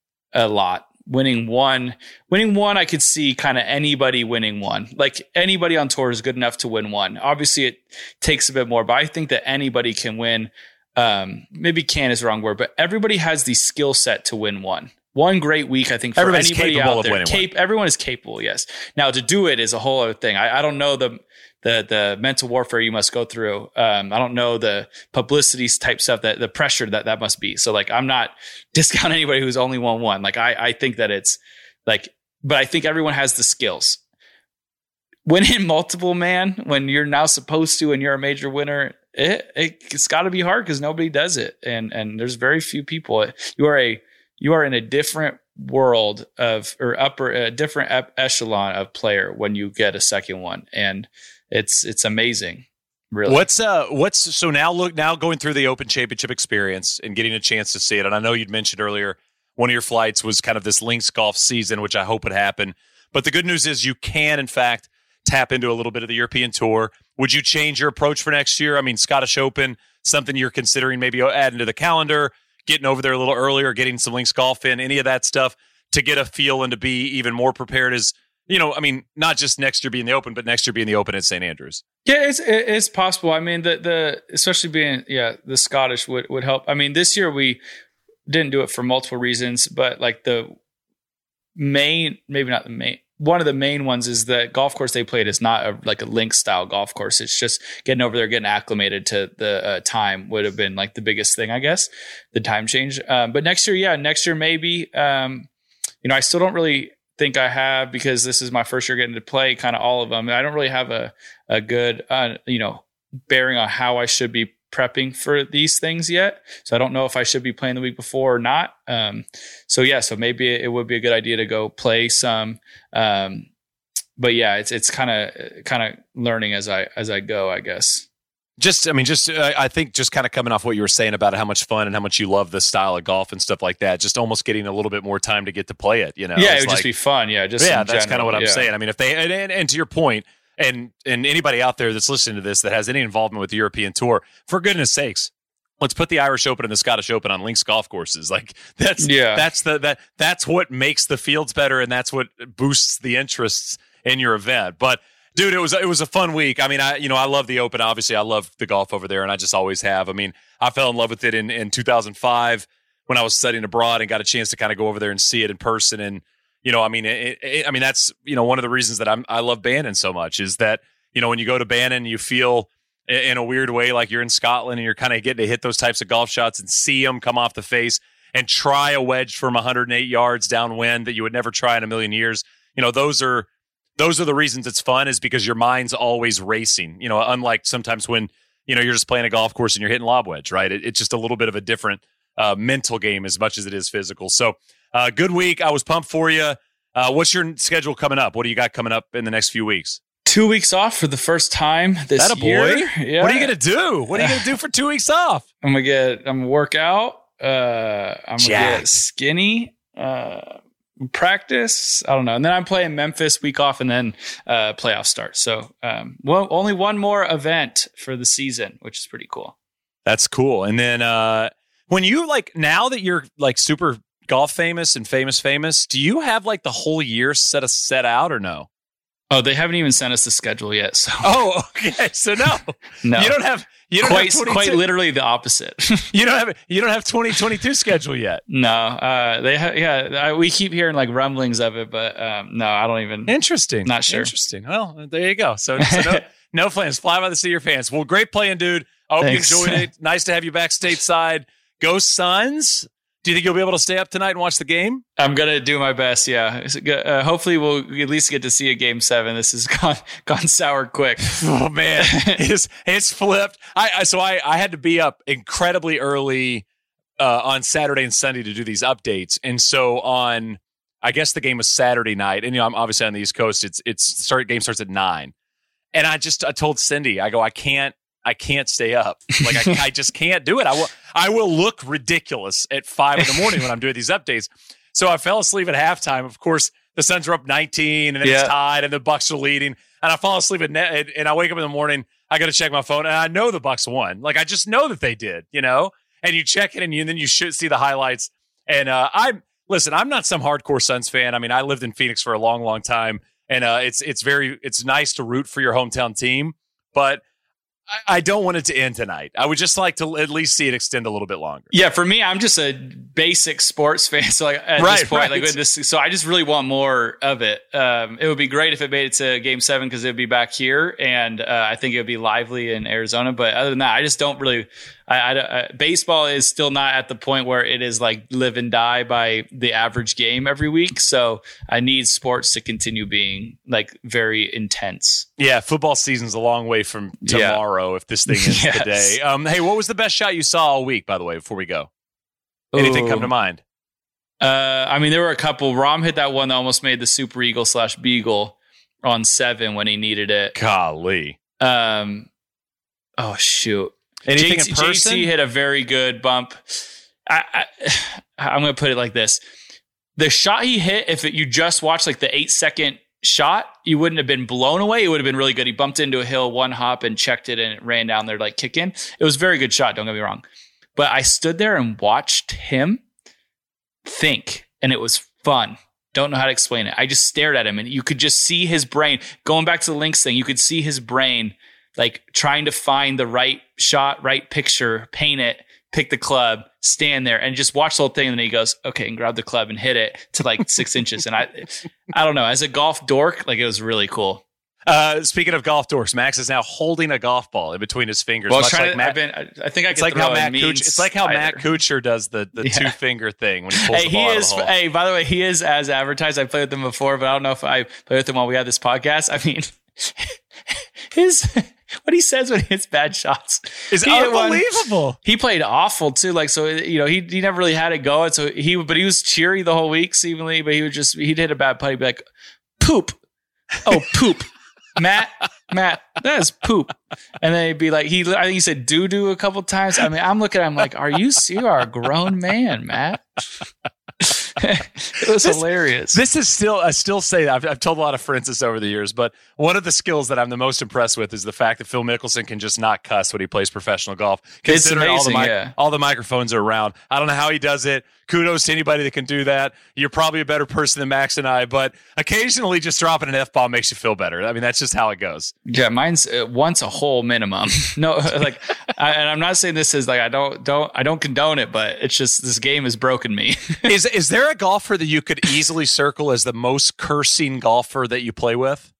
a lot. Winning one, winning one, I could see kind of anybody winning one. Like anybody on tour is good enough to win one. Obviously, it takes a bit more, but I think that anybody can win. Um, maybe can is the wrong word, but everybody has the skill set to win one. One great week, I think, for Everybody's anybody capable out of there. winning Cap- one. Everyone is capable, yes. Now, to do it is a whole other thing. I, I don't know the the the mental warfare you must go through. Um, I don't know the publicity type stuff, that the pressure that that must be. So like, I'm not discounting anybody who's only won one. Like I, I think that it's like, but I think everyone has the skills. Winning multiple, man, when you're now supposed to, and you're a major winner, it, it it's got to be hard because nobody does it, and and there's very few people. You are a you are in a different world of or upper a different ep- echelon of player when you get a second one, and it's it's amazing. Really. What's uh what's so now look now going through the Open Championship experience and getting a chance to see it, and I know you'd mentioned earlier one of your flights was kind of this links golf season, which I hope would happen. But the good news is you can, in fact, tap into a little bit of the European Tour. Would you change your approach for next year? I mean, Scottish Open, something you're considering maybe adding to the calendar, getting over there a little earlier, getting some links golf in, any of that stuff to get a feel and to be even more prepared as, you know, I mean, not just next year being the Open, but next year being the Open at Saint Andrews. Yeah, it's it's possible. I mean, the the especially being yeah, the Scottish would would help. I mean, this year we didn't do it for multiple reasons, but like the main, maybe not the main, one of the main ones is the golf course they played is not a, like a link style golf course. It's just getting over there, getting acclimated to the uh, time would have been like the biggest thing, I guess, the time change. Um, but next year, yeah, next year maybe. Um, you know, I still don't really think I have, because this is my first year getting to play kind of all of them. I don't really have a a good, uh, you know, bearing on how I should be prepping for these things yet. So I don't know if I should be playing the week before or not. Um, so yeah, so maybe it would be a good idea to go play some. Um, but yeah, it's, it's kind of, kind of learning as I, as I go, I guess. Just, I mean, just, uh, I think just kind of coming off what you were saying about how much fun and how much you love the style of golf and stuff like that, just almost getting a little bit more time to get to play it, you know? Yeah, it's it would like, just be fun. Yeah. Just yeah, that's kind of what I'm yeah. saying. I mean, if they, and, and, and to your point, and, and anybody out there that's listening to this that has any involvement with the European Tour, for goodness sakes, let's put the Irish Open and the Scottish Open on links golf courses. Like that's, yeah. that's the, that, that's what makes the fields better. And that's what boosts the interests in your event. But dude, it was, it was a fun week. I mean, I, you know, I love the Open. Obviously I love the golf over there, and I just always have. I mean, I fell in love with it in, in two thousand five when I was studying abroad and got a chance to kind of go over there and see it in person. And, you know, I mean, it, it, I mean, that's, you know, one of the reasons that I'm, I love Bannon so much is that, you know, when you go to Bannon, you feel in a weird way like you're in Scotland and you're kind of getting to hit those types of golf shots and see them come off the face and try a wedge from one hundred eight yards downwind that you would never try in a million years. You know, those are, those are the reasons it's fun, is because your mind's always racing, you know, unlike sometimes when, you know, you're just playing a golf course and you're hitting lob wedge, right? It, it's just a little bit of a different uh, mental game as much as it is physical. So uh, good week. I was pumped for you. Uh, what's your schedule coming up? What do you got coming up in the next few weeks? Two weeks off for the first time this That a boy? year. Yeah. What are you going to do? What are you going to do for two weeks off? I'm going to get, I'm going to work out. Uh, I'm going to Jack. get skinny, uh, practice. I don't know. And then I'm playing Memphis week off, and then uh, playoff start. So um, well, only one more event for the season, which is pretty cool. That's cool. And then uh, when you like, now that you're like super golf famous and famous, famous, do you have like the whole year set a set out or no? Oh, they haven't even sent us the schedule yet. So Oh, okay. So no, no, you don't have, you don't quite, have quite literally the opposite. you don't have, you don't have twenty twenty-two schedule yet. No, uh, they have, yeah, I, we keep hearing like rumblings of it, but um, no, I don't even. Interesting. Not sure. Interesting. Well, there you go. So, so no, no plans. Fly by the seat of your pants. Well, great playing, dude. I hope Thanks. you enjoyed it. Nice to have you back stateside. Go Suns. Do you think you'll be able to stay up tonight and watch the game? I'm going to do my best. Yeah. Uh, hopefully we'll at least get to see a game seven. This has gone, gone sour quick. Oh man, it's, it's flipped. I, I, so I, I had to be up incredibly early uh, on Saturday and Sunday to do these updates. And so on, I guess the game was Saturday night, and you know, I'm obviously on the East Coast. It's, it's start game starts at nine. And I just, I told Cindy, I go, I can't, I can't stay up. Like I, I just can't do it. I will, I will look ridiculous at five in the morning when I'm doing these updates. So I fell asleep at halftime. Of course, the Suns are up nineteen, and then Yeah. it's tied, and the Bucks are leading. And I fall asleep at net, and I wake up in the morning. I got to check my phone, and I know the Bucks won. Like I just know that they did, you know. And you check it, and, you, and then you should see the highlights. And uh, I'm listen. I'm not some hardcore Suns fan. I mean, I lived in Phoenix for a long, long time, and uh, it's it's very it's nice to root for your hometown team, but I don't want it to end tonight. I would just like to at least see it extend a little bit longer. Yeah, for me, I'm just a basic sports fan. So like at right, this point, right. like with this, so I just really want more of it. Um, it would be great if it made it to Game Seven because it'd be back here, and uh, I think it would be lively in Arizona. But other than that, I just don't really. I, I, I, baseball is still not at the point where it is like live and die by the average game every week. So I need sports to continue being like very intense. Yeah, football season's a long way from tomorrow yeah. if this thing ends yes. today. Um, hey, what was the best shot you saw all week, by the way, before we go? Anything Ooh. come to mind? Uh, I mean, there were a couple. Rom hit that one that almost made the Super Eagle slash Beagle on seven when he needed it. Golly. Um, oh, shoot. Anything J T, in person? J C hit a very good bump. I, I, I'm going to put it like this. The shot he hit, if it, you just watched like the eight second shot, you wouldn't have been blown away. It would have been really good. He bumped into a hill, one hop and checked it and it ran down there like kick in. It was a very good shot. Don't get me wrong. But I stood there and watched him think, and it was fun. Don't know how to explain it. I just stared at him and you could just see his brain going back to the Lynx thing. You could see his brain like trying to find the right shot, right picture, paint it, pick the club, stand there and just watch the whole thing. And then he goes, okay, and grab the club and hit it to like six inches. And I, I don't know, as a golf dork, like it was really cool. Uh, speaking of golf dorks, Max is now holding a golf ball in between his fingers. Well, much trying like to, Matt, I've been, I think I it's can like throw how Matt means Kuchar, It's like how either. Matt Kuchar does the, the yeah. two finger thing when he pulls hey, the he ball is, out of the hole. Hey, by the way, he is as advertised. I played with him before, but I don't know if I played with him while we had this podcast. I mean, his what he says when he hits bad shots is he unbelievable. One, he played awful too. Like, so, you know, he, he never really had it going. So he, but he was cheery the whole week, seemingly, but he would just, he'd hit a bad putt. He'd be like, poop. Oh, poop. Matt, Matt, that is poop. And then he'd be like, he, I think he said doo doo a couple times. I mean, I'm looking at him like, are you, you are a grown man, Matt. It was this, hilarious. This is still, I still say that. I've, I've told a lot of friends this over the years, but one of the skills that I'm the most impressed with is the fact that Phil Mickelson can just not cuss when he plays professional golf. Considering it's amazing, all the, mic- yeah. all the microphones are around. I don't know how he does it. Kudos to anybody that can do that. You're probably a better person than Max and I, but occasionally just dropping an F-bomb makes you feel better. I mean, that's just how it goes. Yeah, mine's uh, once a whole minimum. No, like, I, and I'm not saying this is like, I don't, don't, I don't condone it, but it's just, this game has broken me. is, is there a golfer that you could easily circle as the most cursing golfer that you play with?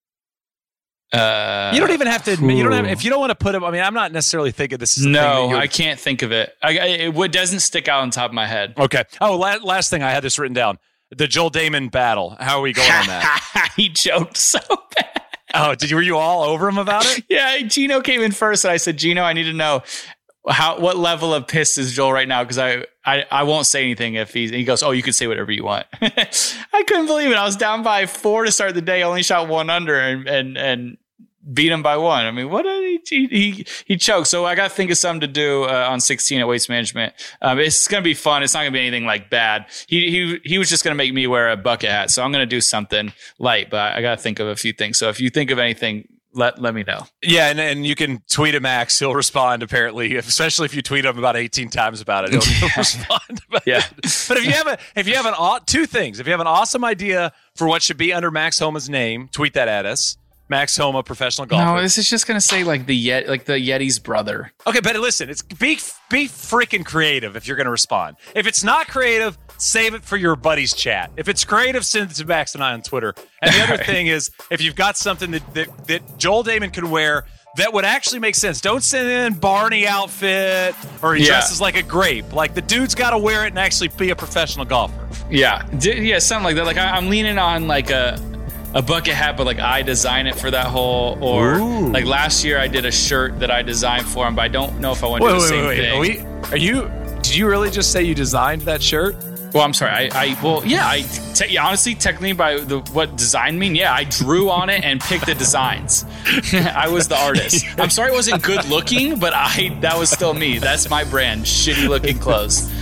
Uh, you don't even have to admit, you don't have, if you don't want to put him, I mean, I'm not necessarily thinking this is, no, I can't think of it. I, it would, doesn't stick out on top of my head. Okay. Oh, la- last thing, I had this written down. The Joel Damon battle. How are we going on that? He joked so bad. Oh, did you, were you all over him about it? Yeah. Gino came in first and I said, Gino, I need to know how, what level of pissed is Joel right now? Cause I, I, I won't say anything if he's, he goes, oh, you can say whatever you want. I couldn't believe it. I was down by four to start the day, only shot one under and, and, and, beat him by one. I mean, what did he, he, he choked. So I got to think of something to do uh, on sixteen at Waste Management. Um, it's going to be fun. It's not going to be anything like bad. He, he, he was just going to make me wear a bucket hat. So I'm going to do something light, but I got to think of a few things. So if you think of anything, let, let me know. Yeah. And, and you can tweet at Max. He'll respond apparently, especially if you tweet him about eighteen times about it, he'll, he'll respond about yeah. it. But if you have a, if you have an, two things, if you have an awesome idea for what should be under Max Homa's name, tweet that at us. Max Homa, professional golfer. No, this is just gonna say like the Yet, like the Yeti's brother. Okay, but listen, it's be be freaking creative if you're gonna respond. If it's not creative, save it for your buddy's chat. If it's creative, send it to Max and I on Twitter. And the other right. thing is, if you've got something that, that that Joel Damon could wear that would actually make sense, don't send in Barney outfit or he yeah. dresses like a grape. Like the dude's got to wear it and actually be a professional golfer. Yeah, D- yeah, something like that. Like I, I'm leaning on like a. A bucket hat, but like I design it for that hole. Or Ooh. Like last year I did a shirt that I designed for him, but I don't know if I want to do the wait, same wait, thing. Are, we, are you, did you really just say you designed that shirt? Well, I'm sorry. I, I well, yeah, I te- honestly, technically by the, what design mean, yeah, I drew on it and picked the designs. I was the artist. I'm sorry it wasn't good looking, but I, that was still me. That's my brand. Shitty looking clothes.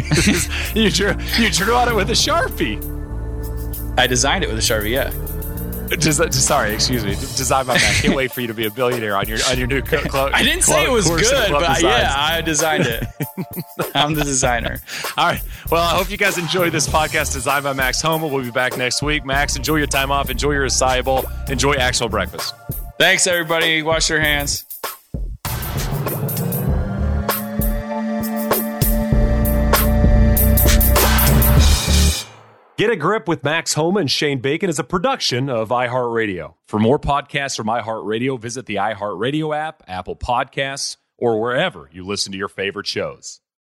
you drew, you drew on it with a Sharpie. I designed it with a Sharpie, yeah. Just, just, sorry, excuse me. Design my man. Can't wait for you to be a billionaire on your on your new clothes. Co- I didn't say it was good, but designs. Yeah, I designed it. I'm the designer. All right. Well, I hope you guys enjoyed this podcast designed by Max Homa. We'll be back next week. Max, enjoy your time off. Enjoy your acai bowl. Enjoy actual breakfast. Thanks, everybody. Wash your hands. Get a Grip with Max Homa and Shane Bacon is a production of iHeartRadio. For more podcasts from iHeartRadio, visit the iHeartRadio app, Apple Podcasts, or wherever you listen to your favorite shows.